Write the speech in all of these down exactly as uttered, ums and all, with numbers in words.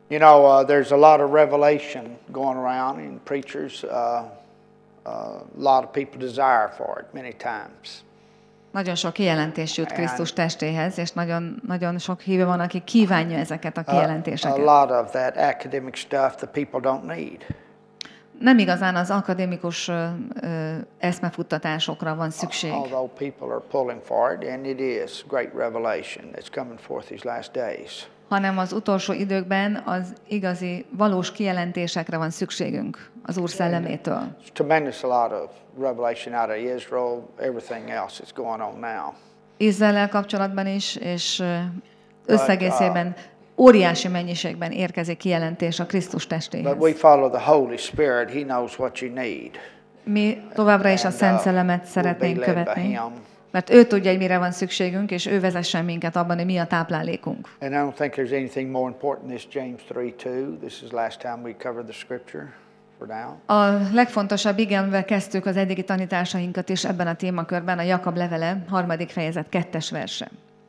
You know, uh, there's a lot of revelation going around, and preachers, uh, uh, a lot of people desire for it many times. Nagyon sok kijelentés jut Krisztus testéhez, és nagyon, nagyon sok hívő van, aki kívánja ezeket a kijelentéseket. A, a lot of that academic stuff the people don't need. Nem igazán az akadémikus uh, uh, eszmefuttatásokra van szükség. Although people are pulling for it, and it is great revelation that's coming forth these last days. Hanem az utolsó időkben az igazi, valós kijelentésekre van szükségünk az Úr szellemétől. It's tremendous a lot of revelation out of Israel, everything else that's going on now. Izraellel kapcsolatban is, és összegészében óriási mennyiségben érkezik kijelentés a Krisztus testéhez. But we follow the Holy Spirit. He knows what you need. Mi továbbra is a Szent Szellemet szeretnénk követni, mert ő tudja, hogy mire van szükségünk, és ő vezessen minket abban, hogy mi a táplálékunk. And I don't think there's anything more important than this James three two. This is the last time we covered the scripture for now. A legfontosabb igével kezdtük az eddigi tanításainkat is ebben a témakörben, a Jakab levele, harmadik fejezet, kettes verse.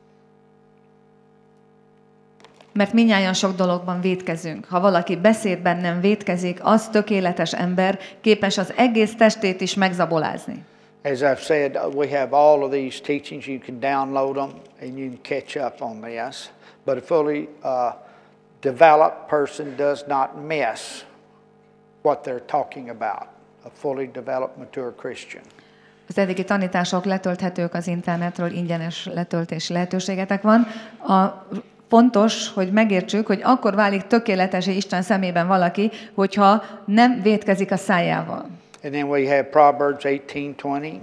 Mert mindnyájan sok dologban vétkezünk. Ha valaki beszédben nem vétkezik, az tökéletes ember, képes az egész testét is megzabolázni. As I've said, we have all of these teachings. You can download them and you can catch up on this. But a fully uh, developed person does not miss what they're talking about. A fully developed, mature Christian. Az eddigi tanítások letölthetők az internetről, ingyenes letöltési lehetőségetek van. A Fontos, hogy megértsük, hogy akkor válik tökéletesé Isten szemében valaki, hogyha nem vétkezik a szájával. And then we have Proverbs eighteen twenty.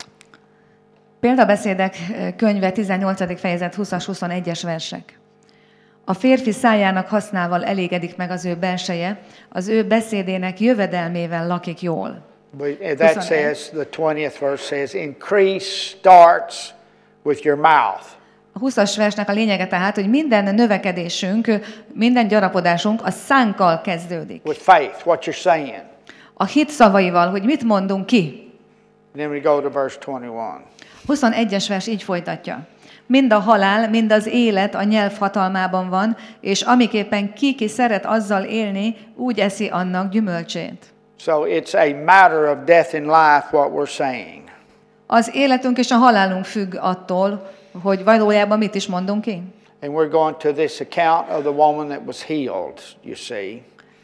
Példabeszédek könyve tizennyolcadik fejezet húszas huszonegyes versek. A férfi szájának hasznával elégedik meg az ő belseje, az ő beszédének jövedelmével lakik jól. But that says, the twentieth verse says, increase starts with your mouth. A húszas versnek a lényege tehát, hogy minden növekedésünk, minden gyarapodásunk a szánkkal kezdődik. With faith, what you're saying. A hit szavaival, hogy mit mondunk ki. And then we go to verse twenty-one. huszonegyes vers így folytatja. Mind a halál, mind az élet a nyelv hatalmában van, és amiképpen ki, ki szeret azzal élni, úgy eszi annak gyümölcsét. So it's a matter of death and life what we're saying. Az életünk és a halálunk függ attól, hogy valójában mit is mondunk ki. And we're going to this account of the woman that was healed, you see.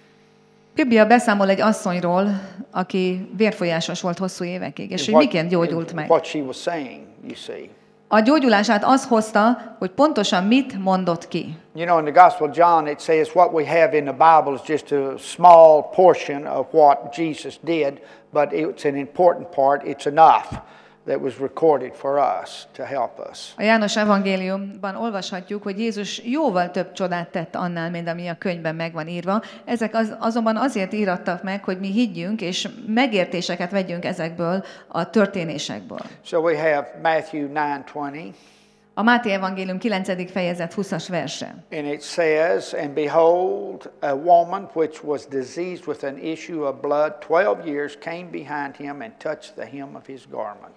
Biblia beszámol egy asszonyról, aki vérfolyásos volt hosszú évekig, és hogy miként gyógyult meg. What she was saying, you see. A gyógyulását az hozta, hogy pontosan mit mondott ki. You know, in the Gospel of John it says what we have in the Bible is just a small portion of what Jesus did, but it's an important part. It's enough that was recorded for us to help us. A János evangéliumban olvashatjuk, hogy Jézus jóval több csodát tett annál, mint ami a könyvben meg van írva. Ezek az, azonban azért írattak meg, hogy mi higgyünk és megértéseket vegyünk ezekből a történésekből. So we have Matthew nine twenty. A Máté evangélium kilencedik fejezet huszas verse. And it says, and behold, a woman which was diseased with an issue of blood twelve years came behind him and touched the hem of his garment.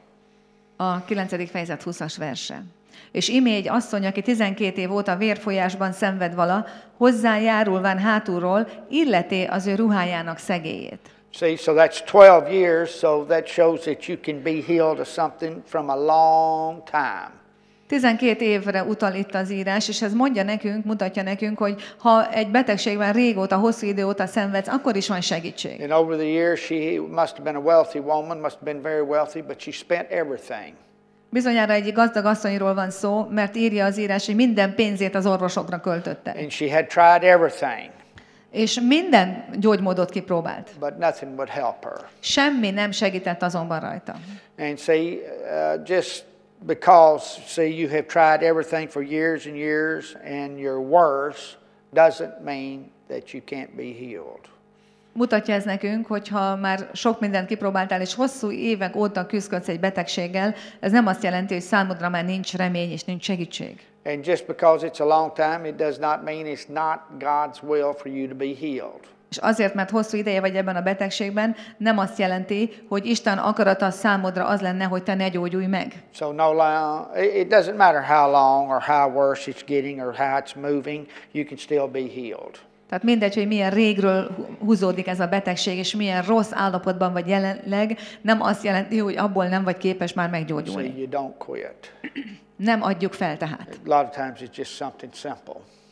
A kilencedik fejezet huszas verse. És imé egy asszony, aki tizenkét év óta vérfolyásban szenved vala, hozzájárulván hátulról illeté az ő ruhájának szegélyét. See, so that's twelve years, so that shows that you can be healed of something from a long time. tizenkét évre utal itt az írás, és ez mondja nekünk, mutatja nekünk, hogy ha egy betegségben régóta, hosszú idő óta szenvedsz, akkor is van segítség. And over the years she must have been a wealthy woman, must have been very wealthy, but she spent everything. Bizonyára egy gazdag asszonyról van szó, mert írja az írás, hogy minden pénzét az orvosokra költötte. And she had tried everything. És minden gyógymódot kipróbált. But nothing would help her. Semmi nem segített azonban rajta. And see, uh, just because, see, you have tried everything for years and years and you're worse, doesn't mean that you can't be healed. Mutatja ez nekünk, hogyha már sok mindent kipróbáltál, és hosszú évek óta küzdködsz egy betegséggel, ez nem azt jelenti, hogy számodra már nincs remény és nincs segítség. And just because it's a long time, it does not mean it's not God's will for you to be healed. És azért, mert hosszú ideje vagy ebben a betegségben, nem azt jelenti, hogy Isten akarata számodra az lenne, hogy te ne gyógyulj meg. So no long, it doesn't matter how long or how worse it's getting or how it's moving, you can still be healed. Tehát mindegy, hogy milyen régről húzódik ez a betegség, és milyen rossz állapotban vagy jelenleg, nem azt jelenti, hogy abból nem vagy képes már So meggyógyulni. you don't quit. Nem adjuk fel tehát. A lot of times it's just something simple.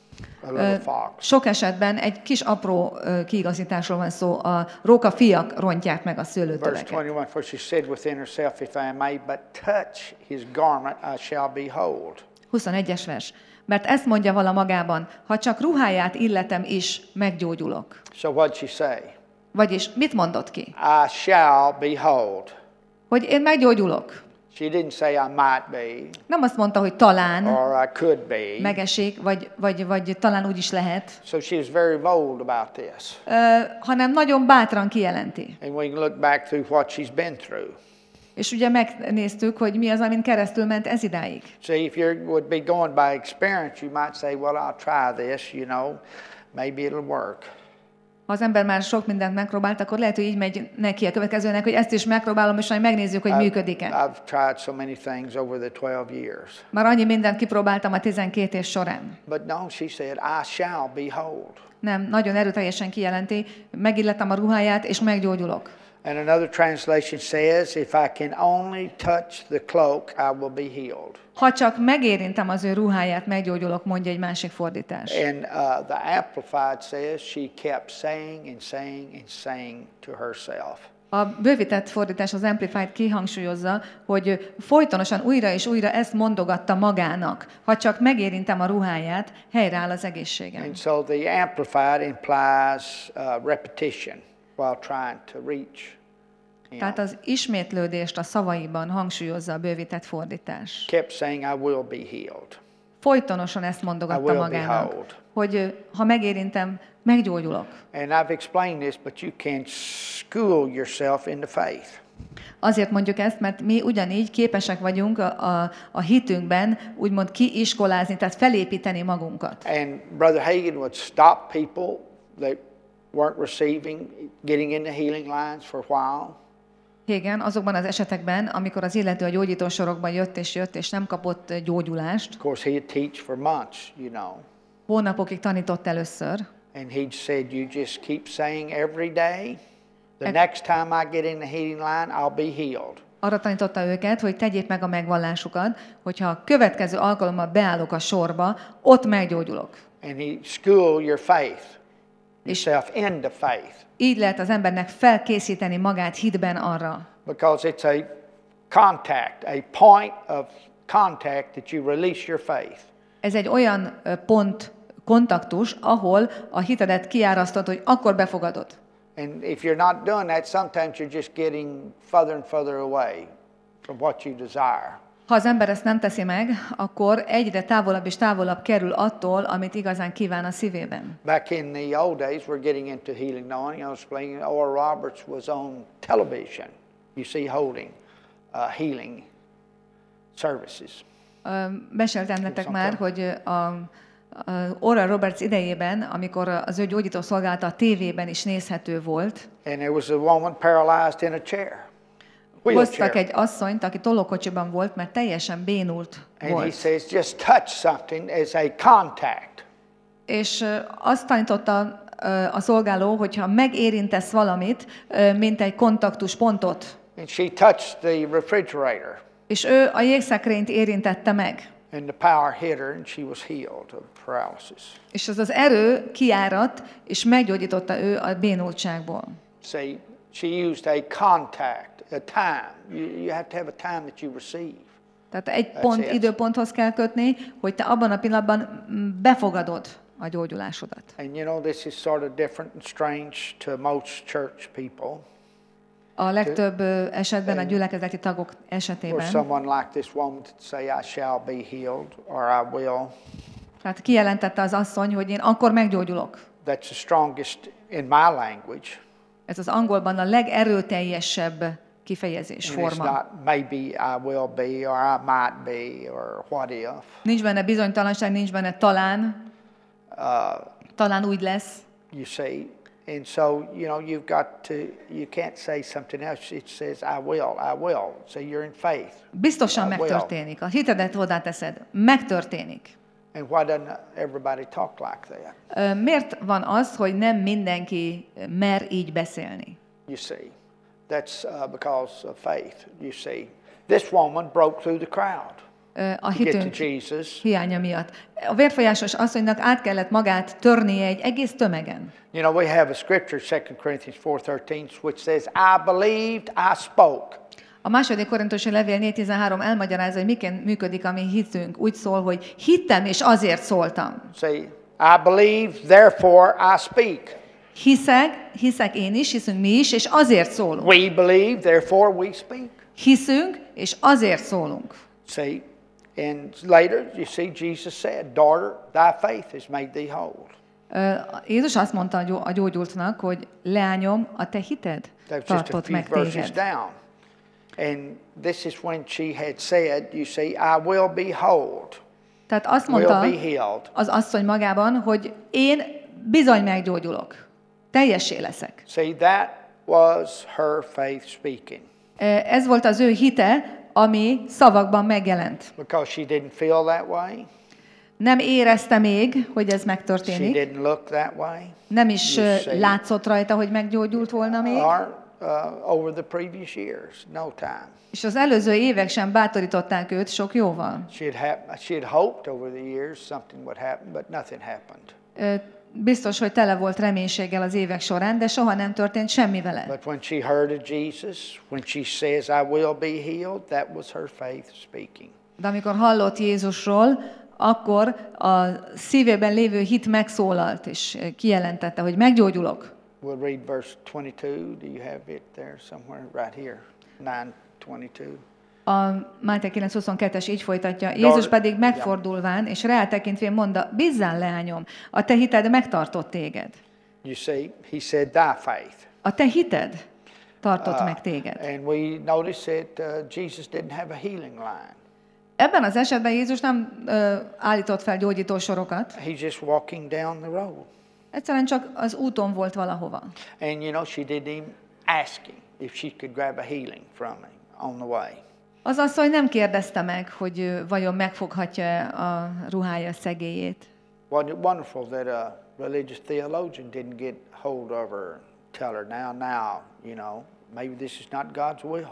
A little fox. Sok esetben egy kis apró ö, kiigazításról van szó. A róka fiak rontják meg a Verse szőlőtöveket. twenty-one, for she said within herself, if I may but touch his garment, I shall be whole. huszonegyes vers. Mert ezt mondja vala magában, ha csak ruháját illetem is, meggyógyulok. So what'd she say? Vagyis mit mondott ki? I shall be whole. Hogy én meggyógyulok. She didn't say I might be, Nem azt mondta, hogy talán or I could be. megesik, vagy, vagy, vagy talán úgy is lehet, So she was very bold about this. ö, hanem nagyon bátran kijelenti. And we can look back through what she's been through. És ugye megnéztük, hogy mi az, amin keresztül ment ez idáig. See, if you would be going by experience, you might say, well, I'll try this, you know, maybe it'll work. Ha az ember már sok mindent megpróbált, akkor lehet, hogy így megy neki a következőnek, hogy ezt is megpróbálom, és majd megnézzük, hogy működik-e. I've tried so many things over the twelve years. Már annyi mindent kipróbáltam a tizenkét év során. But no, she said, I shall be whole. Nem, nagyon erőteljesen kijelenti, megilletem a ruháját, és meggyógyulok. And another translation says, if I can only touch the cloak, I will be healed. Ha csak megérintem az ő ruháját, meggyógyulok, mondja egy másik fordítás. And uh, the Amplified says, she kept saying and saying and saying to herself. A bővített fordítás, az Amplified kihangsúlyozza, hogy folytonosan újra és újra ezt mondogatta magának. Ha csak megérintem a ruháját, helyreáll az egészségem. And so the Amplified implies uh, repetition while trying to reach him. Tehát az ismétlődést a szavaiban hangsúlyozza a bővített fordítás. Kept saying, I will be healed. Folytonosan ezt I mondogatta will be magának, whole. hogy ö, ha megérintem, meggyógyulok. And I've explained this, but you can school yourself in the faith. Azért mondjuk ezt, mert mi ugyanígy képesek vagyunk a, a, a hitünkben úgymond kiiskolázni, tehát felépíteni magunkat. And Brother Hagin would stop people that weren't receiving, getting in the healing lines for a while. Igen, azokban az esetekben, amikor az illető a gyógyítósorokban jött és jött, és nem kapott gyógyulást, Of course, he'd teach for months, you know. hónapokig tanított először, And he'd said, you just keep saying every day, the Ec- next time I get in the healing line, I'll be healed. arra tanította őket, hogy tegyék meg a megvallásukat, hogyha a következő alkalommal beállok a sorba, ott meggyógyulok. And he school your faith, yourself in the faith. Így lehet az embernek felkészíteni magát hitben arra. Because it's a contact, a point of contact that you release your faith. Ez egy olyan ö, pont, kontaktus, ahol a hitedet kiárasztod, hogy akkor befogadod. And if you're not doing that, sometimes you're just getting further and further away from what you desire. Ha az ember ezt nem teszi meg, akkor egyre távolabb és távolabb kerül attól, amit igazán kíván a szívében. Back in the old days, we're getting into healing now. I was explaining, Oral Roberts was on television, you see, holding uh, healing services. Ö, Meséltem nektek Something. már, hogy a, a Oral Roberts idejében, amikor az ő gyógyító szolgálata a tévében is nézhető volt, And there was a woman paralyzed in a chair, hoztak wheelchair. egy asszonyt, aki tolókocsiban volt, mert teljesen bénult And he volt. says, just touch something as a contact. És ö, azt tanította ö, a szolgáló, hogyha megérintesz valamit, ö, mint egy kontaktuspontot, And she touched the refrigerator, és ő a jégszekrényt érintette meg, and the power hit her, and she was healed of paralysis. és az az erő kiáradt, és meggyógyította ő a bénultságból. See, she used a contact, a time. You, you have to have a time that you receive. Tehát egy pont, it. időponthoz kell kötni, hogy te abban a pillanatban mm, befogadod a gyógyulásodat. And you know, this is sort of different and strange to most church people. A legtöbb ö, esetben a gyülekezeti tagok For esetében, someone like this woman to say, I shall be healed, or I will. tehát kijelentette az asszony, hogy én akkor meggyógyulok. That's the strongest in my language. Ez az angolban a legerőteljesebb kifejezés And it's forma. not maybe I will be, or I might be, or what if. Nincs benne bizonytalanság, ninch benne talán, Uh, talán úgy lesz. you see, and so, you know, you've got to, you can't say something else. It says, I will, I will. So you're in faith. Biztosan I will. megtörténik. A hitedet hozzáteszed, megtörténik. And why doesn't everybody talk like that? Miért van az, hogy nem mindenki mer így beszélni? You see, that's uh, because of faith. You see, this woman broke through the crowd. A hitünk hiánya miatt. A vérfolyásos asszonynak át kellett magát törnie egy egész tömegen. You know, we have a scripture, Second Corinthians four thirteen, which says, I believed, I spoke. A második korintusi levél négy tizenhárom elmagyarázza, hogy miként működik a mi hitünk. Úgy szól, hogy hittem, és azért szóltam. See, I believe, therefore I speak. Hiszek, hiszek én is, hiszünk mi is, és azért szólunk. We believe, therefore we speak. Hiszünk, és azért szólunk. See, and later, you see, Jesus said, daughter, thy faith has made thee whole. Jézus azt mondta a gyógyultnak, hogy leányom, a te hited tartott meg téged. And this is when she had said, you see, I will be whole. Tehát azt mondta az asszony magában, hogy én bizony meggyógyulok. Teljessé leszek. See, that was her faith speaking. Ez volt az ő hite, ami szavakban megjelent. Because she didn't feel that way. Nem érezte még, hogy ez megtörténik. She didn't look that way. Nem is látszott rajta, hogy meggyógyult volna még. Or, uh, over the previous years, no time. És az előző évek sem bátorították őt sok jóval. She had, she had hoped over the years something would happen, but nothing happened. Biztos, hogy tele volt reménységgel az évek során, de soha nem történt semmi vele. But when she heard of Jesus, when she says, I will be healed, that was her faith speaking. De amikor hallott Jézusról, akkor a szívében lévő hit megszólalt, és kijelentette, hogy meggyógyulok. We'll read verse twenty-two. Do you have it there somewhere? Right here. nine twenty-two. A Máté kilenc huszonkettes így folytatja. Jézus pedig megfordulván, és rátekintvén mondta, bízzál, leányom, a te hited megtartott téged. You see, he said, thy faith. A te hited tartott uh, meg téged. And we notice that uh, Jesus didn't have a healing line. Ebben az esetben Jézus nem uh, állított fel gyógyító sorokat. He's just walking down the road. Egyszerűen csak az úton volt valahova. And you know, she didn't even ask him if she could grab a healing from him on the way. Az asszony nem kérdezte meg, hogy vajon megfoghatja a ruhája szegélyét. Wasn't it wonderful that a religious theologian didn't get hold of her and tell her, now, now, you know, maybe this is not God's will.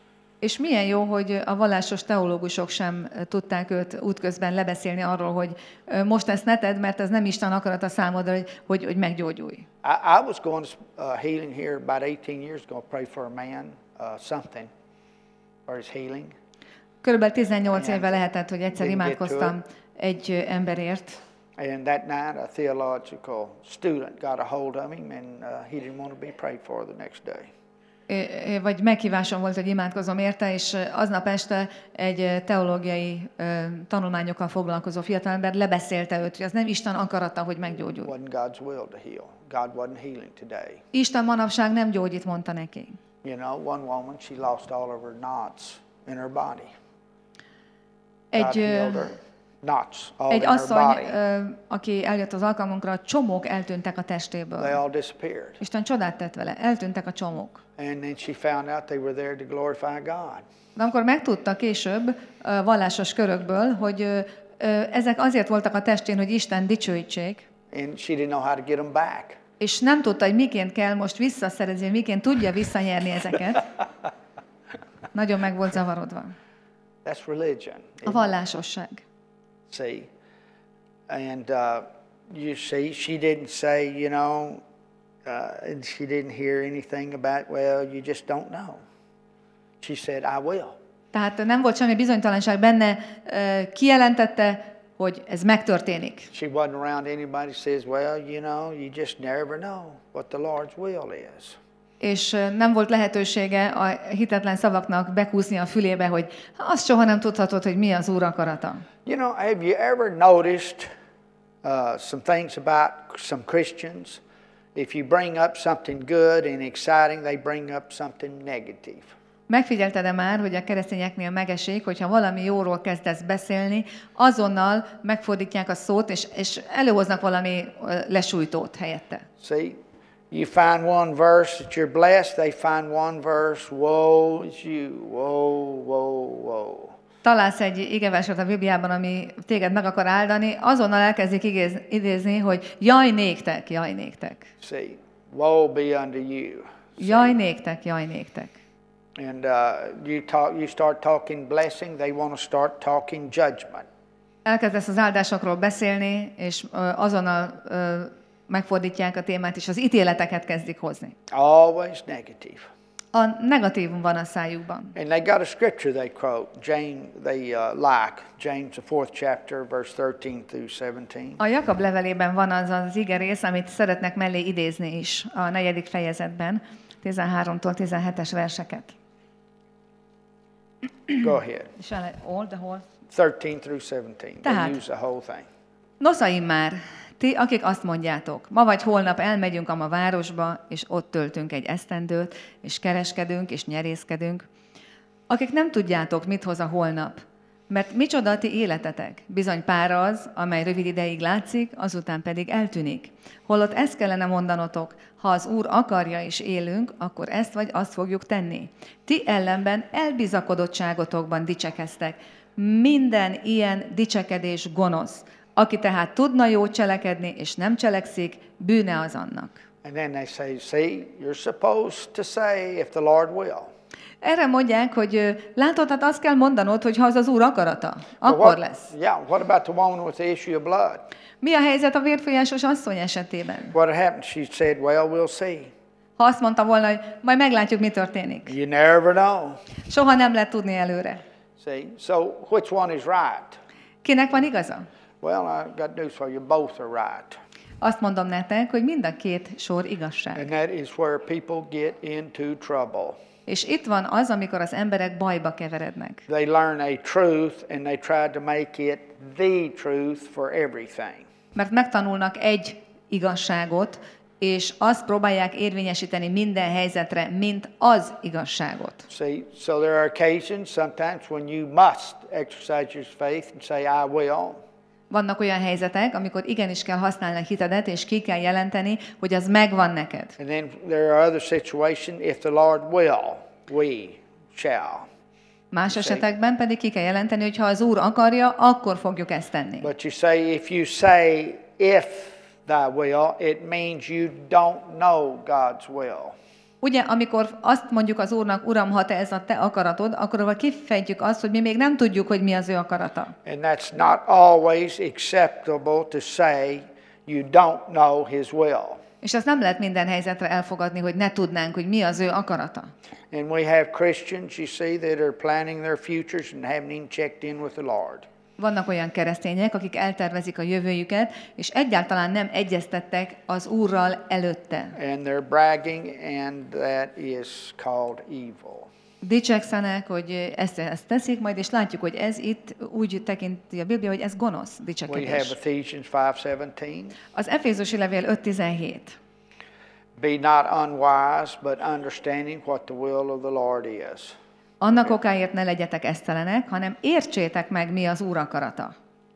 És milyen jó, hogy a vallásos teológusok sem tudták őt útközben lebeszélni arról, hogy most ezt ne tedd, mert ez nem Isten akarata számodra, hogy, hogy, hogy meggyógyulj. I, I was going to uh, healing here about eighteen years ago, pray for a man, uh, something, for his healing. Körülbelül tizennyolc éve lehetett, hogy egyszer imádkoztam egy emberért. And that night a theological student got a hold of him, and uh, he didn't want to be prayed for the next day. Vagy meghívásom volt, hogy imádkozom érte, és aznap este egy teológiai uh, tanulmányokkal foglalkozó fiatalember lebeszélte őt, hogy az nem Isten akarata, hogy meggyógyulj. Isten manapság nem gyógyít, mondta neki. You know, one woman, she lost all of her knots in her body. Egy, egy asszony, aki eljött az alkalmunkra, csomók eltűntek a testéből. They all disappeared. Isten csodát tett vele, eltűntek a csomók. And then she found out they were there to glorify God. De amikor megtudta később vallásos körökből, hogy ezek azért voltak a testén, hogy Isten dicsőítsék. And she didn't know how to get them back. És nem tudta, hogy miként kell most visszaszerezni, miként tudja visszanyerni ezeket. Nagyon meg volt zavarodva. That's religion. A vallásosság. See, and uh, you see, she didn't say, you know, uh, and she didn't hear anything about, well, you just don't know. She said, I will. Tehát nem volt semmi bizonytalanság benne, kijelentette, hogy ez megtörténik. She wasn't around anybody says, well, you know, you just never know what the Lord's will is. És nem volt lehetősége a hitetlen szavaknak bekúszni a fülébe, hogy azt soha nem tudhatod, hogy mi az Úr akarata. You know, have you ever noticed uh, some things about some Christians? If you bring up something good and exciting, they bring up something negative. Megfigyelted-e már, hogy a keresztényeknél megesik, hogyha valami jóról kezdesz beszélni, azonnal megfordítják a szót, és, és előhoznak valami lesújtót helyette. See? You find one verse that you're blessed, they find one verse, woe is you, woe, woe, woe. találsz egy igeverset a Bibliában, ami téged meg akar áldani, azonnal elkezdik igéz, idézni, hogy jaj néktek, jaj néktek. See, woe be unto you. Jaj néktek, jaj néktek. And uh, you talk, you start talking blessing, they want to start talking judgment. Elkezdesz az áldásokról beszélni, és uh, azonnal uh, megfordítják a témát, és az ítéleteket kezdik hozni. Always negative. A negatívum van a szájukban. And they got a scripture they quote, James, they uh, like, James the fourth chapter, verse thirteen through seventeen. A Jakab levelében van az az igerész, amit szeretnek mellé idézni is a negyedik fejezetben, tizenháromtól tizenhetes verseket. Go ahead. Shall I, all the whole? thirteen through seventeen. Tehát. They use the whole thing. Noszaim már, ti, akik azt mondjátok, ma vagy holnap elmegyünk a ma városba, és ott töltünk egy esztendőt, és kereskedünk, és nyerészkedünk. Akik nem tudjátok, mit hoz a holnap, mert micsoda a ti életetek? Bizony pár az, amely rövid ideig látszik, azután pedig eltűnik. Holott ezt kellene mondanotok, ha az Úr akarja és élünk, akkor ezt vagy azt fogjuk tenni. Ti ellenben elbizakodottságotokban dicsekeztek. Minden ilyen dicsekedés gonosz. Aki tehát tudna jót cselekedni, és nem cselekszik, bűne az annak. And then they say, see, you're supposed to say if the Lord will. Erre mondják, hogy látod, hát azt kell mondanod, hogy ha az az Úr akarata, But akkor what- lesz. Yeah, what about the woman with the issue of blood? Mi a helyzet a vérfolyásos asszony esetében? What happened? She said, well, we'll see. Ha azt mondta volna, hogy majd meglátjuk, mi történik. You never know. Soha nem lehet tudni előre. See, so which one is right? Kinek van igaza? Well, I've got news for you. Both are right. Azt mondom nektek, hogy mind a két sor igazság. And that is where people get into trouble. És itt van az, amikor az emberek bajba keverednek. They learn a truth and they try to make it the truth for everything. Mert megtanulnak egy igazságot, és azt próbálják érvényesíteni minden helyzetre, mint az igazságot. See, so there are occasions sometimes when you must exercise your faith and say, I will. Vannak olyan helyzetek, amikor igenis kell használni a hitedet, és ki kell jelenteni, hogy az megvan neked. And then there are other situations, if the Lord will, we shall. Más esetekben pedig ki kell jelenteni, hogy ha az Úr akarja, akkor fogjuk ezt tenni. But you say, if you say, if thy will, it means you don't know God's will. Ugye, amikor azt mondjuk az Úrnak, Uram, ha te ez a te akaratod, akkor avval kifejtjük azt, hogy mi még nem tudjuk, hogy mi az ő akarata. And that's not always acceptable to say you don't know his will. És azt nem lehet minden helyzetre elfogadni, hogy ne tudnánk, hogy mi az ő akarata. And we have Christians, you see, that are planning their futures and haven't even checked in with the Lord. Vannak olyan keresztények, akik eltervezik a jövőjüket, és egyáltalán nem egyeztettek az Úrral előtte. And they're bragging, and that is called evil. Dicsekszenek, hogy ezt, ezt teszik majd, és látjuk, hogy ez itt úgy tekinti a Biblia, hogy ez gonosz We have dicsekedés. Ephesians five seventeen. Az Efézusi levél öt tizenhét. Be not unwise, but understanding what the will of the Lord is. Annak okáért ne legyetek esztelenek, hanem értsétek meg, mi az Úr akarata.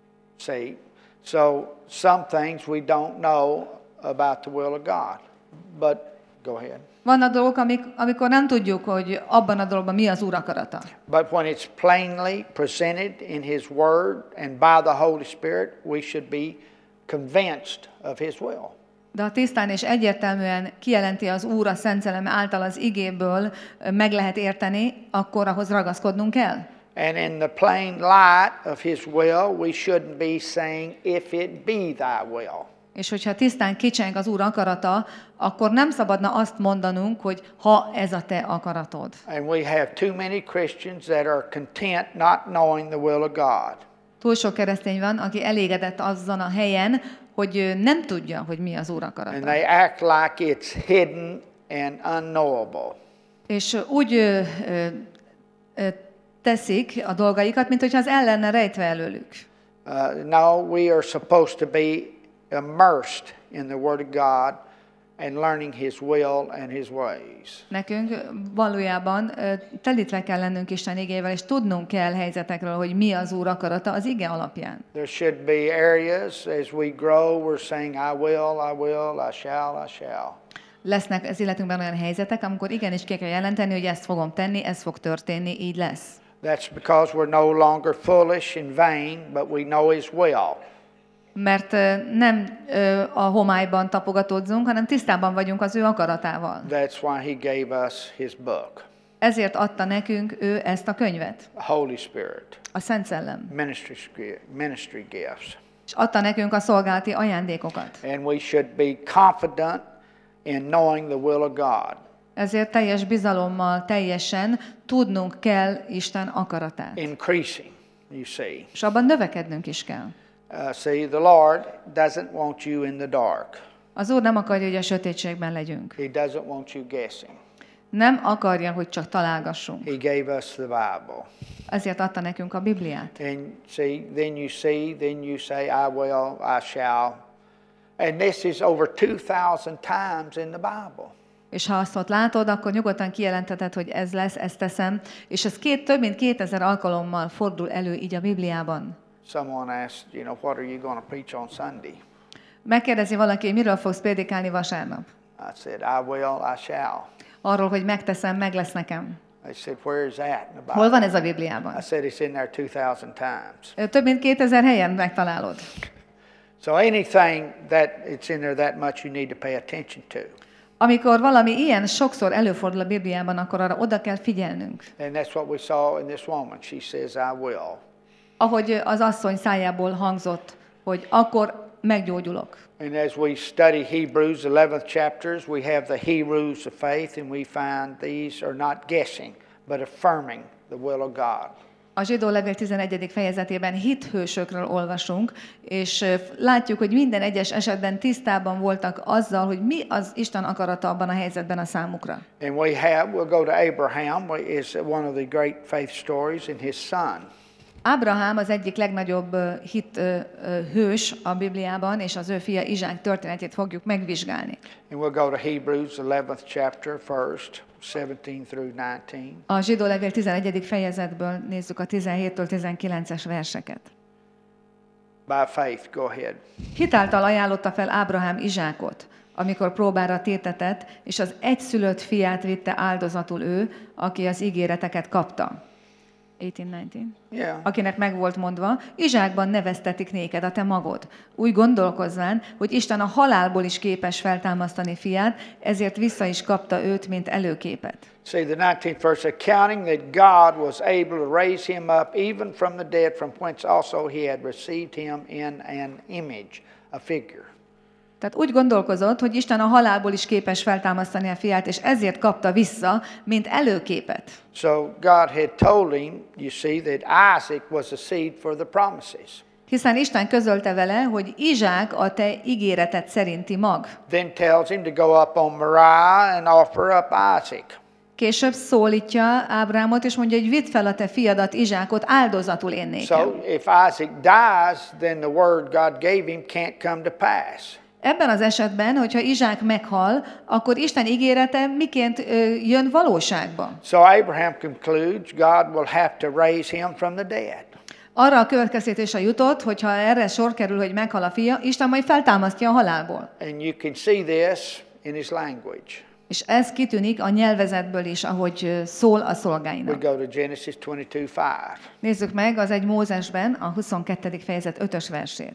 See, so some things we don't know about the will of God. But go ahead. Vannak dolgok, amik, amikor nem tudjuk, hogy abban a dologban mi az Úr akarata. But when it's plainly presented in His Word and by the Holy Spirit, we should be convinced of His will. De ha tisztán és egyértelműen kijelenti az Úr a Szent Szellem által az igéből, meg lehet érteni, akkor ahhoz ragaszkodnunk kell. And in the plain light of His will, we shouldn't be saying, if it be thy will. És hogyha tisztán kicseng az Úr akarata, akkor nem szabadna azt mondanunk, hogy ha ez a te akaratod. And we have too many Christians that are content not knowing the will of God. Túl sok keresztény van, aki elégedett azon a helyen, hogy nem tudja, hogy mi az Úr And akarata. they act like it's hidden and unknowable. És úgy ö, ö, ö, teszik a dolgaikat, mint hogyha az el lenne rejtve előlük. Uh, no, we are supposed to be immersed in the Word of God and learning His will and His ways. Nekünk valójában ö, telítve kell lennünk Isten igével, és tudnunk kell helyzetekről, hogy mi az Úr akarata az ige alapján. There should be areas as we grow, we're saying, I will, I will, I shall, I shall. Lesznek az életünkben olyan helyzetek, amikor igenis ki kell jelenteni, hogy ezt fogom tenni, ez fog történni, így lesz. That's because we're no longer foolish and vain, but we know His will. Mert nem a homályban tapogatódzunk, hanem tisztában vagyunk az ő akaratával. That's why He gave us His book. Ezért adta nekünk ő ezt a könyvet. Holy Spirit. A Szent Szellem. Ministry, ministry gifts. És adta nekünk a szolgálati ajándékokat. And we should be confident in knowing the will of God. Ezért teljes bizalommal, teljesen tudnunk kell Isten akaratát. Increasing, you see. És abban növekednünk is kell. Uh, see, the Lord doesn't want you in the dark. Az Úr nem akarja, hogy a sötétségben legyünk. He doesn't want you guessing. Nem akarja, hogy csak találgassunk. He gave us the Bible. Ezért adta nekünk a Bibliát. And see, then you see, then you say, I will, I shall. And this is over two thousand times in the Bible. És ha azt ott látod, akkor nyugodtan kijelentheted, hogy ez lesz, ezt teszem. És ez két, több mint kétezer alkalommal fordul elő így a Bibliában. Someone asked, you know, what are you going to preach on Sunday? Megkérdezi valaki, miről fogsz prédikálni vasárnap? I said, I will, I shall. Arról, hogy megteszem, meg lesz nekem. They said, where is that in the Bible? Hol van ez a Bibliában? I said, it's in there two thousand times. Több mint kétezer helyen megtalálod. So anything that it's in there that much, you need to pay attention to. Amikor valami ilyen sokszor előfordul a Bibliában, akkor arra oda kell figyelnünk. And that's what we saw in this woman. She says, I will. Ahogy az asszony szájából hangzott, hogy akkor meggyógyulok. And as we study Hebrews eleventh chapters, we have the Hebrews of faith, and we find these are not guessing, but affirming the will of God. A Zsidó levél tizenegyedik fejezetében hithősökről olvasunk, és látjuk, hogy minden egyes esetben tisztában voltak azzal, hogy mi az Isten akarata abban a helyzetben a számukra. And we have, we'll go to Abraham, is one of the great faith stories, and his son. Ábrahám az egyik legnagyobb hit hős a Bibliában, és az ő fia Izsák történetét fogjuk megvizsgálni. And we'll go to Hebrews eleventh chapter first, seventeen through nineteen. A Zsidó levél tizenegyedik fejezetből nézzük a tizenhéttől tizenkilences verseket. By faith, go ahead. Hitáltal ajánlotta fel Ábrahám Izsákot, amikor próbára tétetett, és az egyszülött fiát vitte áldozatul ő, aki az ígéreteket kapta. eighteen nineteen. Yeah. Akinek meg volt mondva, Izsákban neveztetik néked a te magod. Úgy gondolkozván, hogy Isten a halálból is képes feltámasztani fiát, ezért vissza is kapta őt, mint előképet. See the nineteenth verse, accounting that God was able to raise him up even from the dead, from whence also he had received him in an image, a figure. Tehát úgy gondolkozott, hogy Isten a halálból is képes feltámasztani a fiát, és ezért kapta vissza, mint előképet. So God had told him, you see, that Isaac was a seed for the promises. Hiszen Isten közölte vele, hogy Izsák a te ígéreted szerinti mag. Then tells him to go up on Moriah and offer up Isaac. Később szólítja Ábrámot, és mondja, hogy vidd fel a te fiadat, Izsákot, áldozatul én nékem. So if Isaac dies, then the word God gave him can't come to pass. Ebben az esetben, hogyha Izsák meghal, akkor Isten ígérete miként ö, jön valóságba? So Abraham concludes God will have to raise him from the dead. Arra a következtetésre jutott, hogy ha erre sor kerül, hogy meghal a fia, Isten majd feltámasztja a halálból. And you can see this in his language. És ez kitűnik a nyelvezetből is, ahogy szól a szolgáinak. We go to Genesis twenty-two five. Nézzük meg az egy Mózesben a huszonkettedik fejezet ötös versét.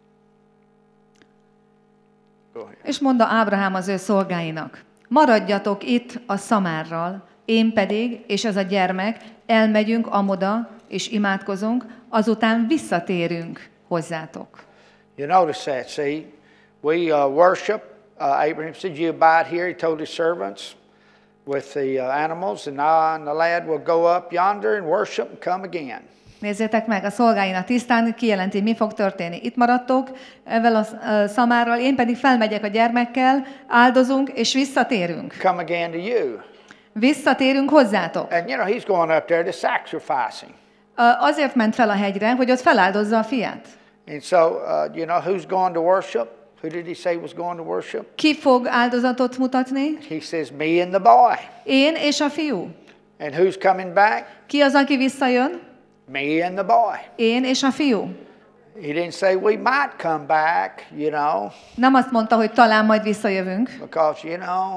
És mondta Ábrahám az ő szolgáinak, maradjatok itt a szamárral, én pedig, és ez a gyermek, elmegyünk amoda, és imádkozunk, azután visszatérünk hozzátok. You notice that, see? We uh, worship. Uh, Abraham said, you abide here. He told his servants with the uh, animals, and I and the lad will go up yonder and worship and come again. Nézzétek meg, a szolgáinak tisztán kijelenti, mi fog történni. Itt maradtok ezzel a szamárral, én pedig felmegyek a gyermekkel, áldozunk és visszatérünk. Come again to you. Visszatérünk hozzátok. And you know, he's going up there to sacrificing. Azért ment fel a hegyre, hogy ott feláldozza a fiát. And so, uh, you know, who's going to worship? Who did he say was going to worship? Ki fog áldozatot mutatni? He says, me and the boy. Én és a fiú. And who's coming back? Ki az, aki visszajön? Me and the boy. Én és a fiú. He didn't say we might come back, you know. Nem azt mondta, hogy talán majd visszajövünk. Because, you know,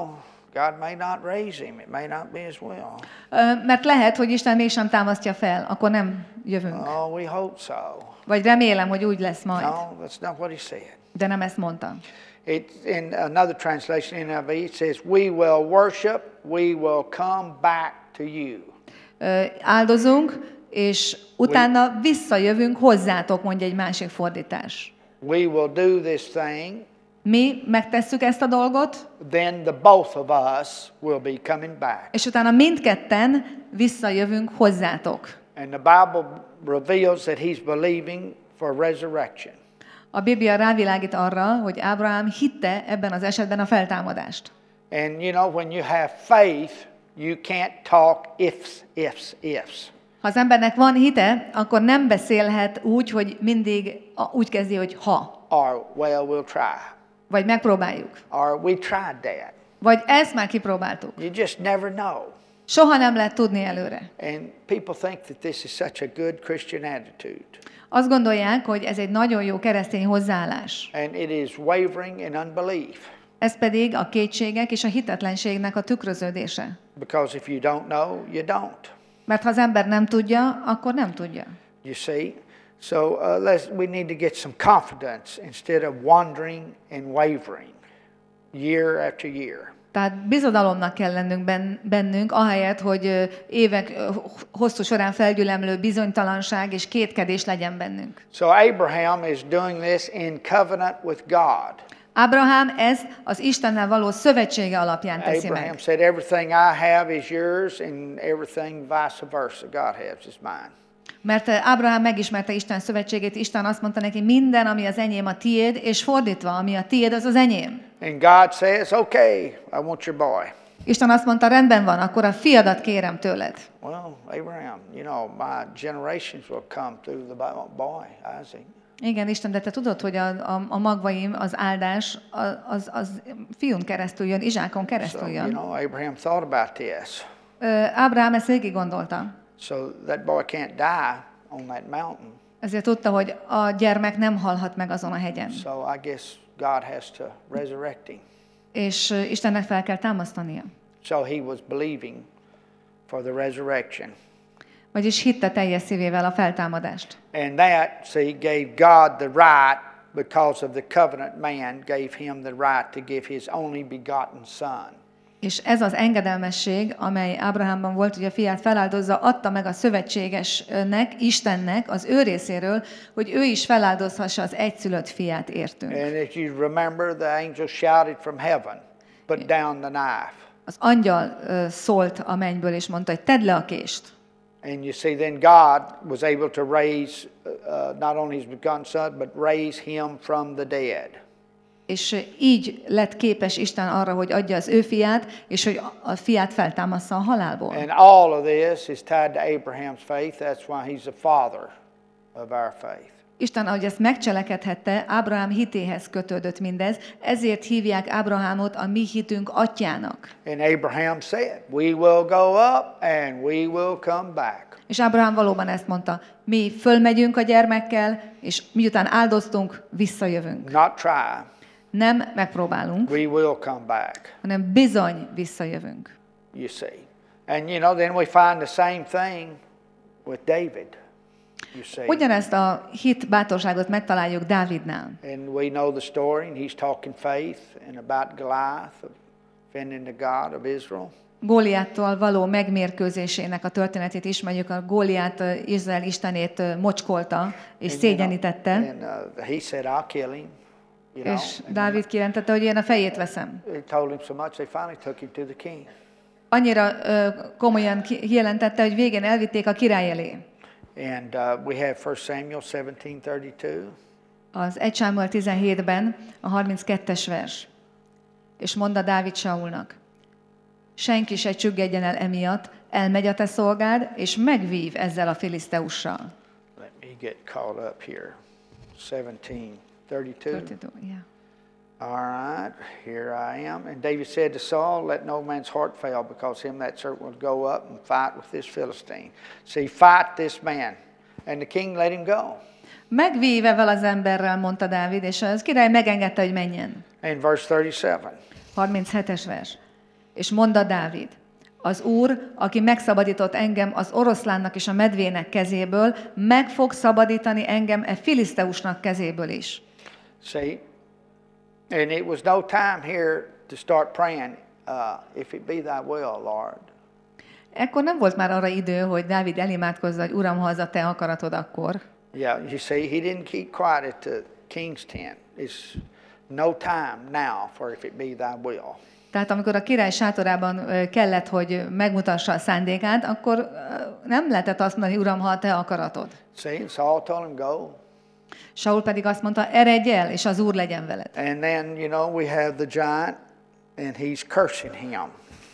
God may not raise him. It may not be his will. Ö, mert lehet, hogy Isten mégsem támasztja fel, akkor nem jövünk. Oh, we hope so. Vagy remélem, hogy úgy lesz majd. No, that's not what he said. De nem ezt mondta. It, in another translation, N I V, it says, we will worship, we will come back to you. Ö, áldozunk, és utána visszajövünk hozzátok, mondja egy másik fordítás. We will do this thing. Mi megtesszük ezt a dolgot, Then the both of us will be coming back. és utána mindketten visszajövünk hozzátok. And the Bible reveals that he's believing for resurrection. A Biblia rávilágít arra, hogy Ábrahám hitte ebben az esetben a feltámadást. And you know, when you have faith, you can't talk ifs, ifs, ifs. Ha az embernek van hite, akkor nem beszélhet úgy, hogy mindig úgy kezdi, hogy ha. Or, well, we'll try. Vagy megpróbáljuk. Or we tried that. Vagy ezt már kipróbáltuk. You just never know. Soha nem lehet tudni előre. And people think that this is such a good Christian attitude. Azt gondolják, hogy ez egy nagyon jó keresztény hozzáállás. And it is wavering in unbelief. Ez pedig a kétségek és a hitetlenségnek a tükröződése. Because if you don't know, you don't. Mert ha az ember nem tudja, akkor nem tudja. You see? So uh, let's, we need to get some confidence instead of wandering and wavering year after year. Tehát bizodalomnak kell lennünk bennünk, ahelyett, hogy évek hosszú során felgyülemlő bizonytalanság és kétkedés legyen bennünk. So Abraham is doing this in covenant with God. Ábrahám ezt az Istennel való szövetsége alapján teszi Abraham meg. said, everything I have is yours, and everything vice versa God has is mine. Mert Ábrahám megismerte Isten szövetségét, Isten azt mondta neki, minden, ami az enyém, a tiéd, és fordítva, ami a tiéd, az az enyém. And God says, okay, I want your boy. Isten azt mondta, rendben van, akkor a fiadat kérem tőled. Well, Abraham, you know, my generations will come through the boy, Isaac. Igen, Isten, de te tudod, hogy a, a, a magvaim, az áldás, az, az, az fiún keresztül jön, Izsákon keresztül So, jön. you know, Abraham thought about this. Ábrahám ezt végig gondolta. So that boy can't die on that mountain. Ezért tudta, hogy a gyermek nem halhat meg azon a hegyen. So I guess God has to resurrect him. És Istennek fel kell támasztania. So he was believing for the resurrection. Vagyis hitte teljes szívével a feltámadást. And that, see, gave God the right, because of the covenant man, gave him the right to give his only begotten son. És ez az engedelmesség, amely Ábrahámban volt, hogy a fiát feláldozza, adta meg a szövetségesnek, Istennek, az ő részéről, hogy ő is feláldozhassa az egyszülött fiát értünk. And if you remember, the angel shouted from heaven, put down the knife. Az angyal uh, szólt a mennyből, és mondta, hogy tedd le a kést. And you see, then God was able to raise uh, not only his begotten son, but raise him from the dead. És így lett képes Isten arra, hogy adja az ő fiát, és hogy a fiát feltámassza a halálból. And all of this is tied to Abraham's faith. That's why he's the father of our faith. Isten, ahogy ezt megcselekedhette, Ábrahám hitéhez kötődött mindez, ezért hívják Ábrahámot a mi hitünk atyjának. And Abraham said, we will go up and we will come back. És Ábrahám valóban ezt mondta, mi fölmegyünk a gyermekkel, és miután áldoztunk, visszajövünk. Not try. Nem megpróbálunk, We will come back. hanem bizony visszajövünk. You see. And you know, then we find the same thing with David. You see. Ugyanezt a hit bátorságot megtaláljuk Dávidnál. And we know the story, and he's talking faith and about Goliath, offending the God of Israel. Góliáttal való megmérkőzésének a történetét ismerjük, a Góliát Izrael istenét mocskolta és And, szégyenítette, you know, and uh, he said, I'll kill him. You know, és and Dávid kijelentette, hogy én a fejét veszem. he told him so much, they finally took him to the king. Annyira ö, komolyan kijelentette, hogy végén elvitték a király elé. And uh, we have First Samuel seventeen thirty-two. Az Egy Sámuel tizenhétben a harminckettes vers. És mondta Dávid Saulnak, senki se csüggedjen el emiatt, elmegy a te szolgád, és megvív ezzel a filiszteussal. Let me get caught up here. seventeen thirty-two. Yeah. All right, here I am. And David said to Saul, let no man's heart fail, because him that certain will go up and fight with this Philistine. See, fight this man. And the king let him go. Megvív ezzel az emberrel, mondta Dávid, és az király megengedte, hogy menjen. In verse thirty-seven. harminchetes vers. És mondta Dávid, az Úr, aki megszabadított engem az oroszlánnak és a medvének kezéből, meg fog szabadítani engem e filiszteusnak kezéből is. See, and it was no time here to start praying, uh, if it be thy will, Lord. Ekkor nem volt már arra idő, hogy Dávid elimádkozza, hogy Uram, ha az a te akaratod, akkor. Yeah, you see, he didn't keep quiet at the king's tent. It's no time now for if it be thy will. Tehát amikor a király sátorában kellett, hogy megmutassa a szándékát, akkor nem lehetett azt mondani, Uram, ha a te akaratod. See, Saul told him, go. Saul pedig azt mondta, eredj el, és az Úr legyen veled. And then, you know, we have the giant, and he's cursing him.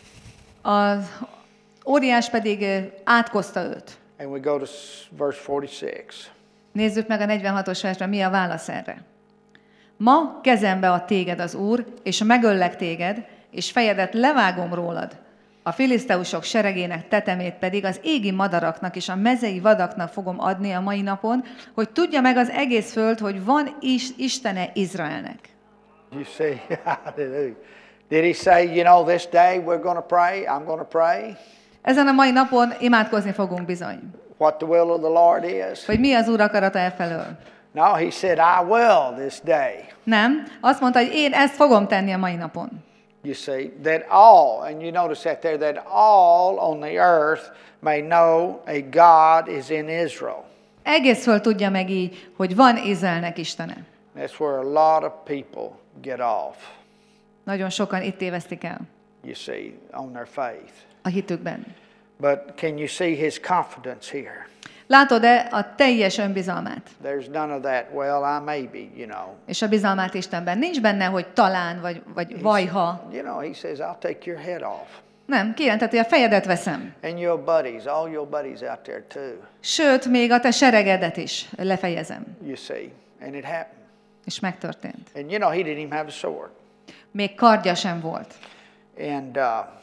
Az óriás pedig átkozta őt. And we go to verse forty-six. Nézzük meg a negyvenhatos versben, mi a válasz erre. Ma kezembe ad téged az Úr, és megöllek téged, és fejedet levágom rólad. A filiszteusok seregének tetemét pedig az égi madaraknak és a mezei vadaknak fogom adni a mai napon, hogy tudja meg az egész föld, hogy van is Istene Izraelnek. You see, hallelujah. Did he say, you know, this day we're going to pray, I'm going to pray? Ezen a mai napon imádkozni fogunk bizony. What the will of the Lord is? Hogy mi az Úr akarata elfelől. No, he said, I will this day. Nem, azt mondta, hogy én ezt fogom tenni a mai napon. You see, that all, and you notice that there, that all on the earth may know a God is in Israel. Egész föl tudja meg így, hogy van Izraelnek Istene. That's where a lot of people get off, Nagyon sokan itt tévesztik el you see, on their faith. a hitükben. But can you see his confidence here? Látod-e a teljes önbizalmát? There's none of that, well, I maybe, you know. És a bizalmát Istenben. Nincs benne, hogy talán, vagy, vagy vajha. You know, he says, I'll take your head off. Nem, kijelentett, hogy a fejedet veszem. And your buddies, all your buddies out there too. Sőt, még a te seregedet is lefejezem. You see, and it happened. És megtörtént. And you know, he didn't even have a sword. Még kardja sem volt. And uh,